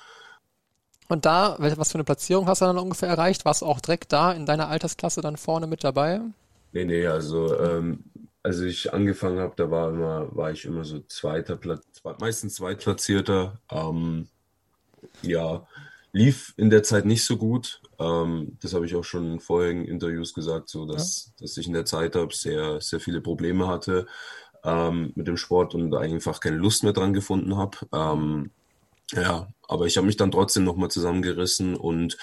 Und da, was für eine Platzierung hast du dann ungefähr erreicht? Warst du auch direkt da in deiner Altersklasse dann vorne mit dabei? Nee, nee, also ähm, als ich angefangen habe, da war immer, war ich immer so zweiter Platz, meistens zweitplatzierter. Ähm, ja, lief in der Zeit nicht so gut. Ähm, das habe ich auch schon in vorherigen Interviews gesagt, so dass, ja. dass ich in der Zeit habe sehr, sehr viele Probleme hatte ähm, mit dem Sport und einfach keine Lust mehr dran gefunden habe. Ähm, ja, aber ich habe mich dann trotzdem nochmal zusammengerissen, und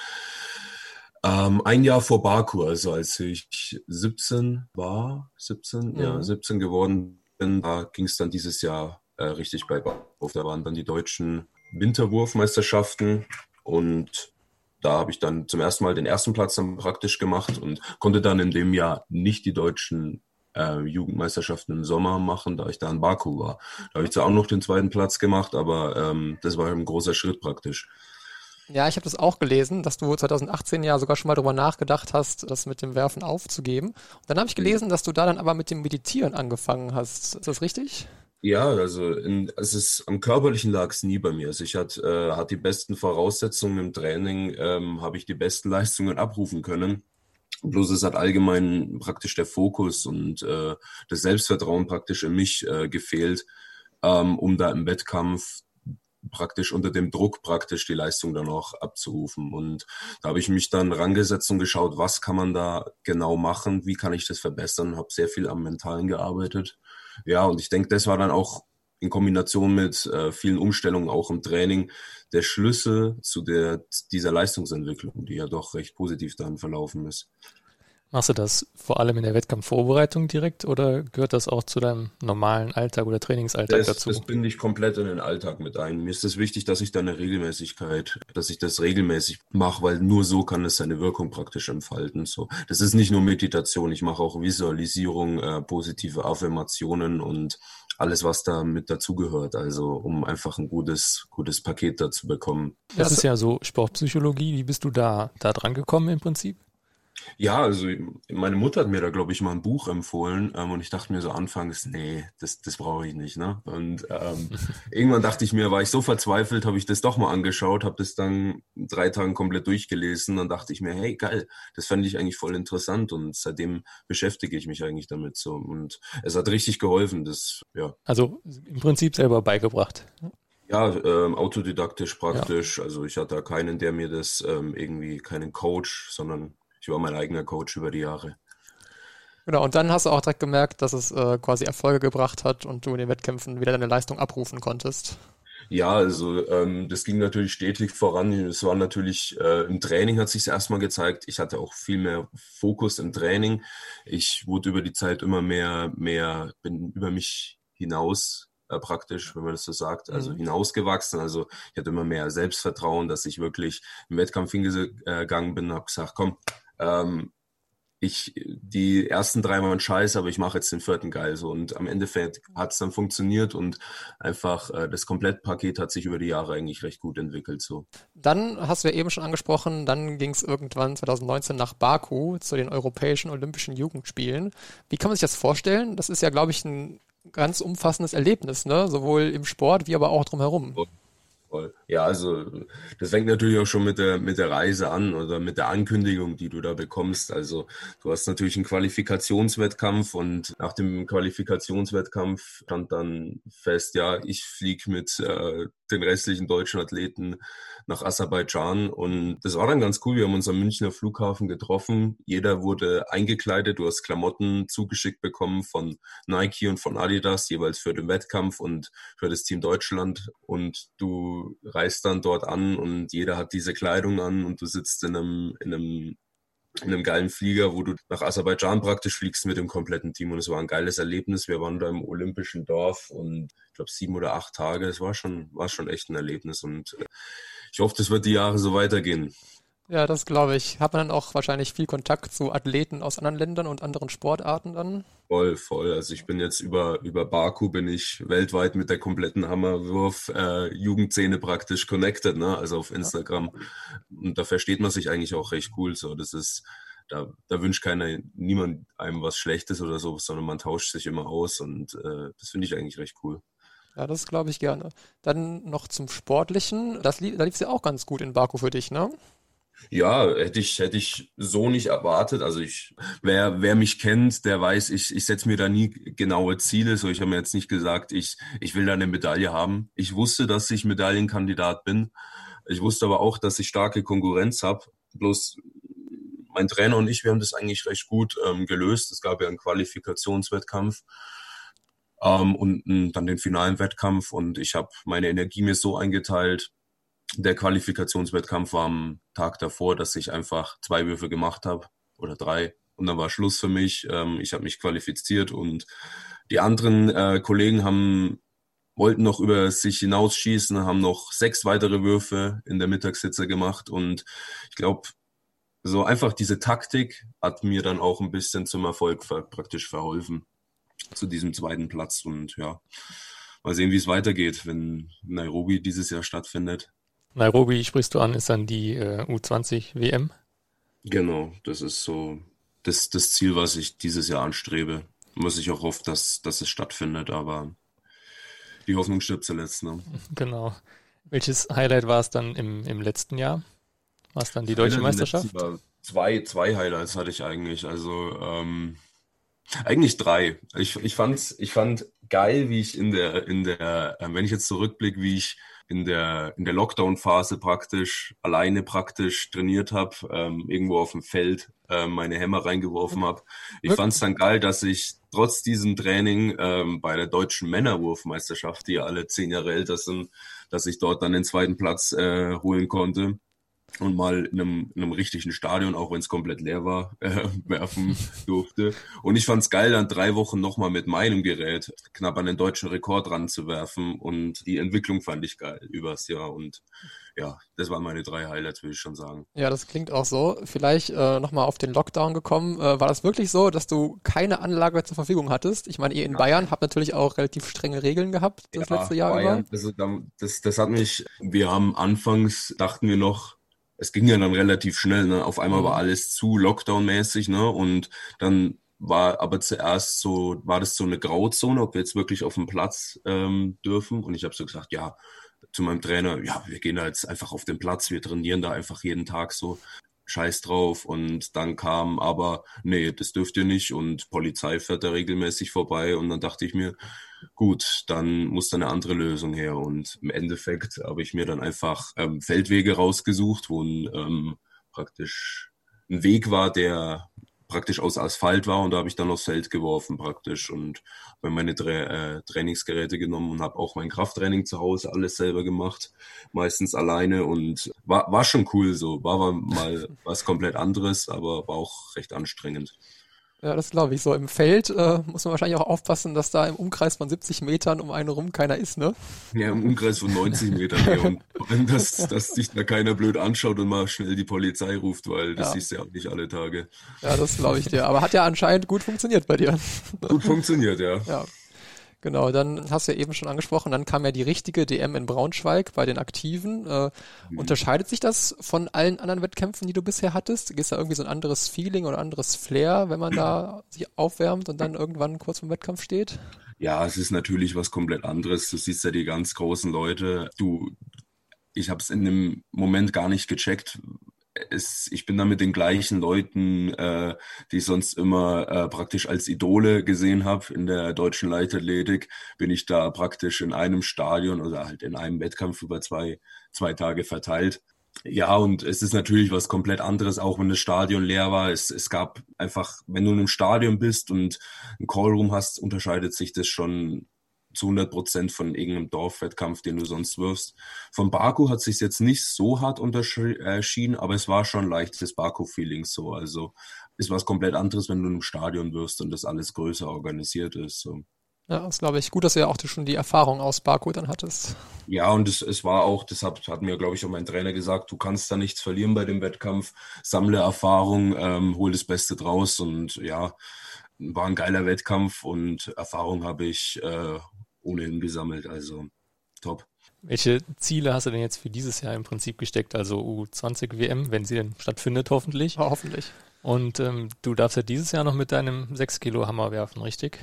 ähm, ein Jahr vor Baku, also als ich siebzehn war, siebzehn, mhm. ja, siebzehn geworden bin, da ging es dann dieses Jahr äh, richtig bergauf. Da waren dann die deutschen Winterwurfmeisterschaften, und da habe ich dann zum ersten Mal den ersten Platz dann praktisch gemacht und konnte dann in dem Jahr nicht die deutschen äh, Jugendmeisterschaften im Sommer machen, da ich da in Baku war. Da habe ich zwar auch noch den zweiten Platz gemacht, aber ähm, das war ein großer Schritt praktisch. Ja, ich habe das auch gelesen, dass du zwanzig achtzehn ja sogar schon mal darüber nachgedacht hast, das mit dem Werfen aufzugeben. Und dann habe ich gelesen, dass du da dann aber mit dem Meditieren angefangen hast. Ist das richtig? Ja, also in, es ist am Körperlichen lag es nie bei mir. Also ich hatte, äh, hatte die besten Voraussetzungen im Training, ähm, habe ich die besten Leistungen abrufen können. Bloß es hat allgemein praktisch der Fokus und äh, das Selbstvertrauen praktisch in mich äh, gefehlt, ähm, um da im Wettkampf praktisch unter dem Druck praktisch die Leistung dann auch abzurufen. Und da habe ich mich dann rangesetzt und geschaut, was kann man da genau machen, wie kann ich das verbessern, habe sehr viel am Mentalen gearbeitet. Ja, und ich denke, das war dann auch in Kombination mit äh, vielen Umstellungen auch im Training der Schlüssel zu der, dieser Leistungsentwicklung, die ja doch recht positiv dann verlaufen ist. Machst du das vor allem in der Wettkampfvorbereitung direkt oder gehört das auch zu deinem normalen Alltag oder Trainingsalltag Das, dazu? das binde ich komplett in den Alltag mit ein. Mir ist es wichtig, dass ich da eine Regelmäßigkeit, dass ich das regelmäßig mache, weil nur so kann es seine Wirkung praktisch entfalten. So, das ist nicht nur Meditation, ich mache auch Visualisierung, äh, positive Affirmationen und alles, was da mit dazugehört. Also um einfach ein gutes, gutes Paket dazu bekommen. Das ist ja so Sportpsychologie. Wie bist du da, da dran gekommen im Prinzip? Ja, also meine Mutter hat mir da, glaube ich, mal ein Buch empfohlen ähm, und ich dachte mir so anfangs, nee, das, das brauche ich nicht, ne? Und ähm, irgendwann dachte ich mir, war ich so verzweifelt, habe ich das doch mal angeschaut, habe das dann in drei Tagen komplett durchgelesen, dann dachte ich mir, hey, geil, das fände ich eigentlich voll interessant und seitdem beschäftige ich mich eigentlich damit so und es hat richtig geholfen, das, ja. Also im Prinzip selber beigebracht. Ja, ähm, autodidaktisch praktisch, ja. Also ich hatte da keinen, der mir das ähm, irgendwie, keinen Coach, sondern ich war mein eigener Coach über die Jahre. Genau, und dann hast du auch direkt gemerkt, dass es äh, quasi Erfolge gebracht hat und du in den Wettkämpfen wieder deine Leistung abrufen konntest. Ja, also ähm, das ging natürlich stetig voran. Es war natürlich, äh, im Training hat sich erstmal gezeigt. Ich hatte auch viel mehr Fokus im Training. Ich wurde über die Zeit immer mehr, mehr, bin über mich hinaus äh, praktisch, wenn man das so sagt, also mhm. hinausgewachsen. Also ich hatte immer mehr Selbstvertrauen, dass ich wirklich im Wettkampf hingegangen bin und habe gesagt, komm, ähm, ich, die ersten drei waren scheiße, aber ich mache jetzt den vierten geil. So. Und am Endeffekt hat es dann funktioniert und einfach äh, das Komplettpaket hat sich über die Jahre eigentlich recht gut entwickelt. So. Dann hast du ja eben schon angesprochen, dann ging es irgendwann zwanzig neunzehn nach Baku zu den Europäischen Olympischen Jugendspielen. Wie kann man sich das vorstellen? Das ist ja, glaube ich, ein ganz umfassendes Erlebnis, ne? Sowohl im Sport wie aber auch drumherum. Voll. Ja, also das fängt natürlich auch schon mit der mit der Reise an oder mit der Ankündigung, die du da bekommst. Also du hast natürlich einen Qualifikationswettkampf und nach dem Qualifikationswettkampf stand dann fest, ja, ich fliege mit äh, den restlichen deutschen Athleten nach Aserbaidschan und das war dann ganz cool. Wir haben uns am Münchner Flughafen getroffen. Jeder wurde eingekleidet. Du hast Klamotten zugeschickt bekommen von Nike und von Adidas, jeweils für den Wettkampf und für das Team Deutschland und du Du reist dann dort an und jeder hat diese Kleidung an und du sitzt in einem, in einem, in einem geilen Flieger, wo du nach Aserbaidschan praktisch fliegst mit dem kompletten Team und es war ein geiles Erlebnis. Wir waren da im olympischen Dorf und ich glaube sieben oder acht Tage. Es war schon, war schon echt ein Erlebnis und ich hoffe, das wird die Jahre so weitergehen. Ja, das glaube ich. Hat man dann auch wahrscheinlich viel Kontakt zu Athleten aus anderen Ländern und anderen Sportarten dann? Voll, voll. Also ich bin jetzt über, über Baku bin ich weltweit mit der kompletten Hammerwurf äh, Jugendszene praktisch connected, ne? Also auf Instagram. Und da versteht man sich eigentlich auch recht cool. So, das ist, da, da wünscht keiner, niemand einem was Schlechtes oder so, sondern man tauscht sich immer aus und äh, das finde ich eigentlich recht cool. Ja, das glaube ich gerne. Dann noch zum Sportlichen. Das lief, da lief es ja auch ganz gut in Baku für dich, ne? Ja, hätte ich, hätte ich so nicht erwartet. Also ich, wer, wer mich kennt, der weiß, ich, ich setze mir da nie genaue Ziele. So, ich habe mir jetzt nicht gesagt, ich, ich will da eine Medaille haben. Ich wusste, dass ich Medaillenkandidat bin. Ich wusste aber auch, dass ich starke Konkurrenz habe. Bloß mein Trainer und ich, wir haben das eigentlich recht gut ähm, gelöst. Es gab ja einen Qualifikationswettkampf ähm, und m, dann den finalen Wettkampf und ich habe meine Energie mir so eingeteilt. Der Qualifikationswettkampf war am Tag davor, dass ich einfach zwei Würfe gemacht habe oder drei und dann war Schluss für mich. Ähm, ich habe mich qualifiziert und die anderen äh, Kollegen haben wollten noch über sich hinausschießen, haben noch sechs weitere Würfe in der Mittagshitze gemacht und ich glaube, so einfach diese Taktik hat mir dann auch ein bisschen zum Erfolg ver- praktisch verholfen, zu diesem zweiten Platz und ja, mal sehen, wie es weitergeht, wenn Nairobi dieses Jahr stattfindet. Nairobi, sprichst du an, ist dann die äh, U zwanzig W M. Genau, das ist so das, das Ziel, was ich dieses Jahr anstrebe. Was ich auch hoffe, dass, dass es stattfindet, aber die Hoffnung stirbt zuletzt. Ne? Genau. Welches Highlight war es dann im, im letzten Jahr? War es dann die deutsche Highlight im letzten Meisterschaft? Jahr, zwei, zwei Highlights hatte ich eigentlich. Also ähm, eigentlich drei. Ich, ich fand's, ich fand geil, wie ich in der, in der, ähm, wenn ich jetzt zurückblicke, wie ich in der, in der Lockdown-Phase praktisch, alleine praktisch trainiert habe, ähm, irgendwo auf dem Feld ähm, meine Hämmer reingeworfen habe. Ich Wirklich? fand's dann geil, dass ich trotz diesem Training ähm, bei der deutschen Männerwurfmeisterschaft, die ja alle zehn Jahre älter sind, dass ich dort dann den zweiten Platz äh, holen konnte und mal in einem, in einem richtigen Stadion, auch wenn es komplett leer war, äh, werfen durfte. Und ich fand's geil, dann drei Wochen nochmal mit meinem Gerät knapp an den deutschen Rekord ranzuwerfen. Und die Entwicklung fand ich geil übers Jahr. Und ja, das waren meine drei Highlights, würde ich schon sagen. Ja, das klingt auch so. Vielleicht äh, nochmal auf den Lockdown gekommen. Äh, war das wirklich so, dass du keine Anlage zur Verfügung hattest? Ich meine, ihr in Bayern habt natürlich auch relativ strenge Regeln gehabt das Ja, letzte Jahr Bayern, über. also da- das, das hat mich, wir haben anfangs, dachten wir noch, es ging ja dann relativ schnell, ne? Auf einmal war Mhm. alles zu Lockdown-mäßig, ne? Und dann war aber zuerst so, war das so eine Grauzone, ob wir jetzt wirklich auf dem Platz ähm, dürfen. Und ich habe so gesagt, ja, zu meinem Trainer, ja, wir gehen da jetzt einfach auf den Platz, wir trainieren da einfach jeden Tag so. Scheiß drauf. Und dann kam aber, nee, das dürft ihr nicht und Polizei fährt da regelmäßig vorbei und dann dachte ich mir, gut, dann muss da eine andere Lösung her und im Endeffekt habe ich mir dann einfach ähm, Feldwege rausgesucht, wo ein ähm, praktisch ein Weg war, der praktisch aus Asphalt war und da habe ich dann aufs Feld geworfen praktisch und habe meine Tra äh, Trainingsgeräte genommen und habe auch mein Krafttraining zu Hause alles selber gemacht, meistens alleine und war, war schon cool so, war, war mal was komplett anderes, aber war auch recht anstrengend. Ja, das glaube ich. So im Feld äh, muss man wahrscheinlich auch aufpassen, dass da im Umkreis von siebzig Metern um einen rum keiner ist, ne? Ja, im Umkreis von neunzig Metern mehr und vor allem, dass, dass sich da keiner blöd anschaut und mal schnell die Polizei ruft, weil das Ja, siehst du ja auch nicht alle Tage. ja, das glaube ich dir. Aber hat ja anscheinend gut funktioniert bei dir. Gut funktioniert, ja. Ja, genau. Dann hast du ja eben schon angesprochen, dann kam ja die richtige D M in Braunschweig bei den Aktiven. Äh, Mhm. unterscheidet sich das von allen anderen Wettkämpfen, die du bisher hattest? Ist da irgendwie so ein anderes Feeling oder anderes Flair, wenn man da sich aufwärmt und dann irgendwann kurz vor dem Wettkampf steht? Ja, es ist natürlich was komplett anderes. Du siehst ja die ganz großen Leute. Du, ich habe es in dem Moment gar nicht gecheckt. Es, ich bin da mit den gleichen Leuten, äh, die ich sonst immer äh, praktisch als Idole gesehen habe in der deutschen Leichtathletik, bin ich da praktisch in einem Stadion oder halt in einem Wettkampf über zwei, zwei Tage verteilt. Ja, und es ist natürlich was komplett anderes, auch wenn das Stadion leer war. Es, es gab einfach, wenn du in einem Stadion bist und einen Callroom hast, unterscheidet sich das schon zu hundert Prozent von irgendeinem Dorfwettkampf, den du sonst wirfst. Von Baku hat sich jetzt nicht so hart unterschieden, aber es war schon leichtes Baku-Feeling so. Also ist was komplett anderes, wenn du in einem Stadion wirfst und das alles größer organisiert ist. So. Ja, das glaube ich. Gut, dass du ja auch schon die Erfahrung aus Baku dann hattest. Ja, und es, es war auch, das hat, hat mir, glaube ich, auch mein Trainer gesagt, du kannst da nichts verlieren bei dem Wettkampf, sammle Erfahrung, ähm, hol das Beste draus und ja, war ein geiler Wettkampf und Erfahrung habe ich äh, ohnehin gesammelt, also top. Welche Ziele hast du denn jetzt für dieses Jahr im Prinzip gesteckt? Also U zwanzig W M, wenn sie denn stattfindet, hoffentlich. Ja, hoffentlich. Und ähm, du darfst ja dieses Jahr noch mit deinem sechs Kilo Hammer werfen, richtig?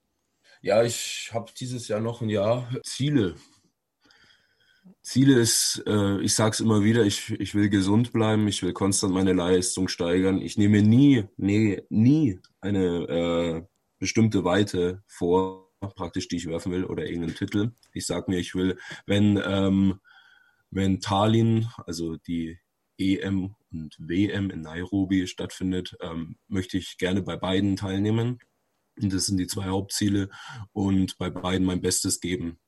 Ja, ich habe dieses Jahr noch ein Jahr Ziele. Ziele ist, äh, ich sage es immer wieder, ich, ich will gesund bleiben, ich will konstant meine Leistung steigern. Ich nehme nie, nee, nie eine äh, bestimmte Weite vor, praktisch, die ich werfen will oder irgendeinen Titel. Ich sage mir, ich will, wenn, ähm, wenn Tallinn, also die E M und W M in Nairobi stattfindet, ähm, möchte ich gerne bei beiden teilnehmen. Und das sind die zwei Hauptziele und bei beiden mein Bestes geben.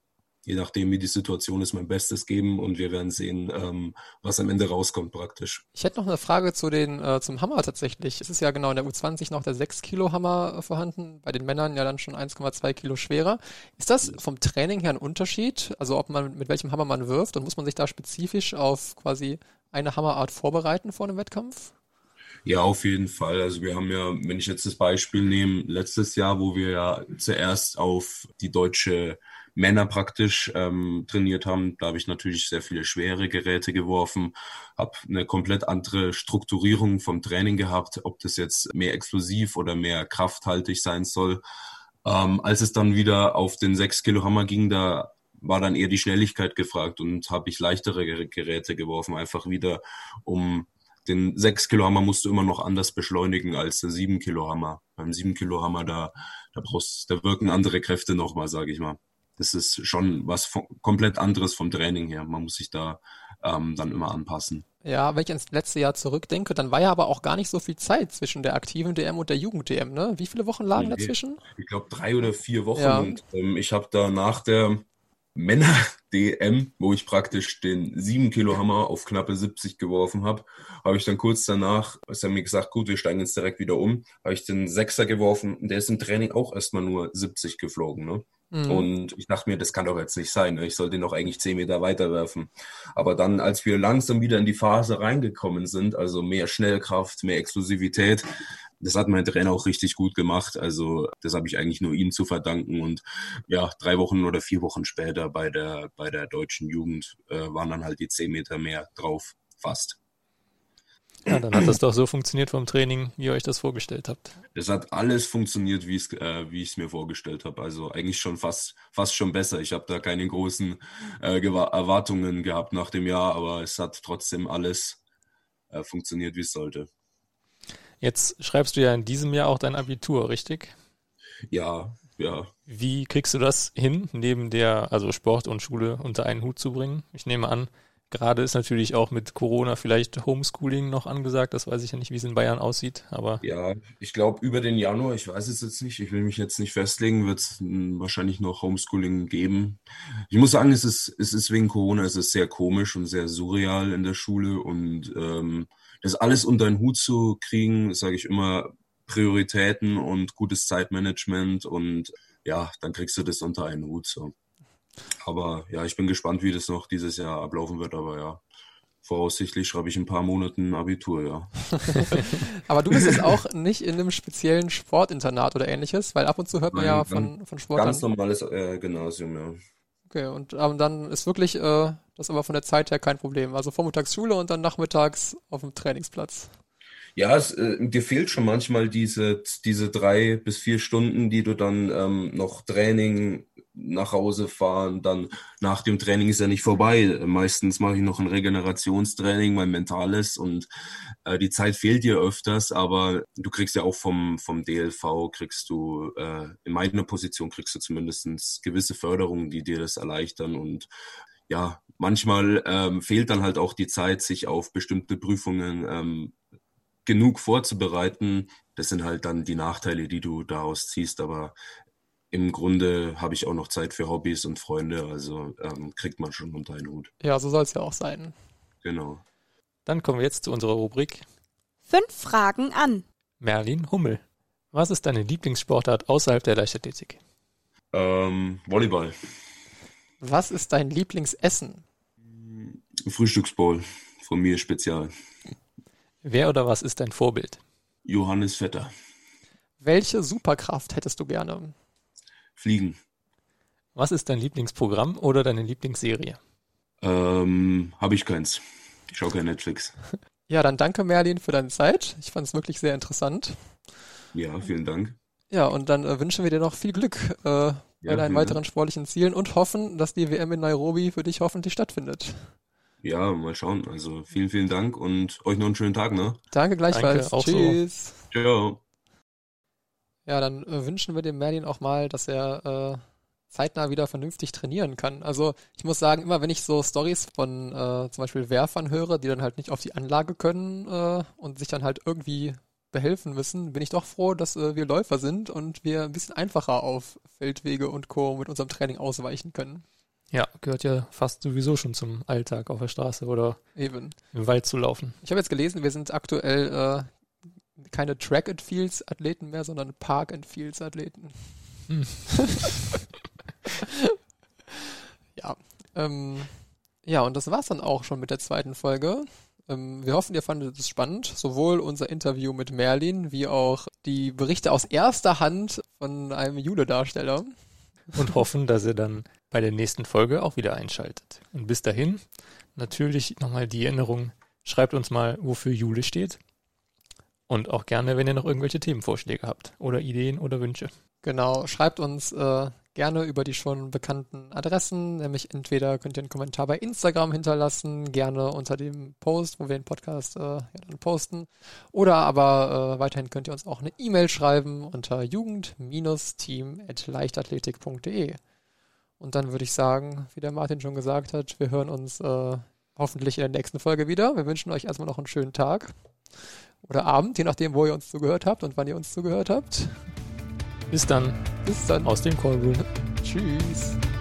je nachdem, wie die Situation ist, mein Bestes geben und wir werden sehen, ähm, was am Ende rauskommt praktisch. Ich hätte noch eine Frage zu den, äh, zum Hammer tatsächlich. Es ist ja genau in der U zwanzig noch der sechs Kilo Hammer äh, vorhanden, bei den Männern ja dann schon eins Komma zwei Kilo schwerer. Ist das vom Training her ein Unterschied? Also ob man mit welchem Hammer man wirft und muss man sich da spezifisch auf quasi eine Hammerart vorbereiten vor einem Wettkampf? Ja, auf jeden Fall. Also wir haben ja, wenn ich jetzt das Beispiel nehme, letztes Jahr, wo wir ja zuerst auf die deutsche Männer praktisch ähm, trainiert haben, da habe ich natürlich sehr viele schwere Geräte geworfen, habe eine komplett andere Strukturierung vom Training gehabt, ob das jetzt mehr explosiv oder mehr krafthaltig sein soll. Ähm, als es dann wieder auf den sechs Kilo Hammer ging, da war dann eher die Schnelligkeit gefragt und habe ich leichtere Geräte geworfen, einfach wieder um den sechs Kilo Hammer musst du immer noch anders beschleunigen als der sieben Kilo Hammer. Beim sieben Kilo Hammer, da, da brauchst, da wirken andere Kräfte nochmal, sage ich mal. Das ist schon was von, komplett anderes vom Training her. Man muss sich da ähm, dann immer anpassen. Ja, wenn ich ins letzte Jahr zurückdenke, dann war ja aber auch gar nicht so viel Zeit zwischen der aktiven D M und der Jugend-D M, ne? Wie viele Wochen lagen Nee, dazwischen? Ich glaube drei oder vier Wochen. Ja. Und ähm, ich habe da nach der Männer-D M, wo ich praktisch den sieben Kilo Hammer auf knappe siebzig geworfen habe, habe ich dann kurz danach, ist er mir gesagt, gut, wir steigen jetzt direkt wieder um, habe ich den Sechser geworfen und der ist im Training auch erstmal nur siebzig geflogen, ne? Mhm. Und ich dachte mir, das kann doch jetzt nicht sein, ne? Ich sollte ihn doch eigentlich zehn Meter weiter werfen. Aber dann, als wir langsam wieder in die Phase reingekommen sind, also mehr Schnellkraft, mehr Explosivität, das hat mein Trainer auch richtig gut gemacht. Also das habe ich eigentlich nur ihm zu verdanken. Und ja, drei Wochen oder vier Wochen später bei der bei der deutschen Jugend äh, waren dann halt die zehn Meter mehr drauf, fast. Ja, dann hat das doch so funktioniert vom Training, wie ihr euch das vorgestellt habt. Es hat alles funktioniert, wie es äh, wie ich es mir vorgestellt habe. Also eigentlich schon fast fast schon besser. Ich habe da keine großen äh, Gewa- Erwartungen gehabt nach dem Jahr, aber es hat trotzdem alles äh, funktioniert, wie es sollte. Jetzt schreibst du ja in diesem Jahr auch dein Abitur, richtig? Ja, ja. Wie kriegst du das hin, neben der, also Sport und Schule unter einen Hut zu bringen? Ich nehme an, gerade ist natürlich auch mit Corona vielleicht Homeschooling noch angesagt. Das weiß ich ja nicht, wie es in Bayern aussieht, aber Ja, ich glaube über den Januar, ich weiß es jetzt nicht, ich will mich jetzt nicht festlegen, wird es wahrscheinlich noch Homeschooling geben. Ich muss sagen, es ist, es ist wegen Corona, es ist sehr komisch und sehr surreal in der Schule und ähm, das alles unter einen Hut zu kriegen, sage ich immer, Prioritäten und gutes Zeitmanagement und ja, dann kriegst du das unter einen Hut so. Aber ja, ich bin gespannt, wie das noch dieses Jahr ablaufen wird, aber ja, voraussichtlich schreibe ich in ein paar Monaten Abitur, ja. Aber du bist jetzt auch nicht in einem speziellen Sportinternat oder ähnliches, weil ab und zu hört man Nein, ja ganz- von, von Sportlern. Ganz normales äh, Gymnasium, ja. Okay, und ähm, dann ist wirklich äh, das aber von der Zeit her kein Problem. Also vormittags Schule und dann nachmittags auf dem Trainingsplatz. Ja, es, äh, dir fehlt schon manchmal diese, diese drei bis vier Stunden, die du dann ähm, noch Training nach Hause fahren, dann nach dem Training ist ja nicht vorbei. Meistens mache ich noch ein Regenerationstraining, mein mentales und äh, die Zeit fehlt dir öfters, aber du kriegst ja auch vom, vom D L V, kriegst du, äh, in meiner Position kriegst du zumindest gewisse Förderungen, die dir das erleichtern und ja, manchmal ähm, fehlt dann halt auch die Zeit, sich auf bestimmte Prüfungen ähm, genug vorzubereiten. Das sind halt dann die Nachteile, die du daraus ziehst, aber im Grunde habe ich auch noch Zeit für Hobbys und Freunde, also ähm, kriegt man schon unter einen Hut. Ja, so soll es ja auch sein. Genau. dann kommen wir jetzt zu unserer Rubrik Fünf Fragen an. Merlin Hummel. Was ist deine Lieblingssportart außerhalb der Leichtathletik? Ähm, Volleyball. Was ist dein Lieblingsessen? Frühstücksbowl von mir spezial. Wer oder was ist dein Vorbild? Johannes Vetter. Welche Superkraft hättest du gerne? Fliegen. Was ist dein Lieblingsprogramm oder deine Lieblingsserie? Ähm, habe ich keins. Ich schaue kein Netflix. Ja, dann danke Merlin für deine Zeit. Ich fand es wirklich sehr interessant. Ja, vielen Dank. Ja, und dann äh, wünschen wir dir noch viel Glück äh, bei Ja, deinen vielen weiteren Dank. sportlichen Zielen und hoffen, dass die W M in Nairobi für dich hoffentlich stattfindet. Ja, mal schauen. Also vielen, vielen Dank und euch noch einen schönen Tag, ne? Danke gleichfalls. Danke, auch so. Tschüss. Ciao. Ja, dann äh, wünschen wir dem Merlin auch mal, dass er äh, zeitnah wieder vernünftig trainieren kann. Also ich muss sagen, immer wenn ich so Stories von äh, zum Beispiel Werfern höre, die dann halt nicht auf die Anlage können äh, und sich dann halt irgendwie behelfen müssen, bin ich doch froh, dass äh, wir Läufer sind und wir ein bisschen einfacher auf Feldwege und Co. mit unserem Training ausweichen können. Ja, gehört ja fast sowieso schon zum Alltag auf der Straße oder Eben. im Wald zu laufen. Ich habe jetzt gelesen, wir sind aktuell äh, keine Track and Fields Athleten mehr, sondern Park and Fields Athleten. Hm. ja, ähm, ja, und das war's dann auch schon mit der zweiten Folge. Ähm, wir hoffen, ihr fandet es spannend, sowohl unser Interview mit Merlin, wie auch die Berichte aus erster Hand von einem Jule-Darsteller. Und hoffen, dass ihr dann bei der nächsten Folge auch wieder einschaltet. Und bis dahin natürlich nochmal die Erinnerung, schreibt uns mal, wofür Jule steht. Und auch gerne, wenn ihr noch irgendwelche Themenvorschläge habt oder Ideen oder Wünsche. Genau, schreibt uns äh, gerne über die schon bekannten Adressen, nämlich entweder könnt ihr einen Kommentar bei Instagram hinterlassen, gerne unter dem Post, wo wir den Podcast äh, ja, dann posten, oder aber äh, weiterhin könnt ihr uns auch eine E-Mail schreiben unter jugend team at leichtathletik punkt de. Und dann würde ich sagen, wie der Martin schon gesagt hat, wir hören uns äh, hoffentlich in der nächsten Folge wieder. Wir wünschen euch erstmal noch einen schönen Tag oder Abend, je nachdem, wo ihr uns zugehört habt und wann ihr uns zugehört habt. Bis dann. Bis dann. Aus dem Callroom. Tschüss.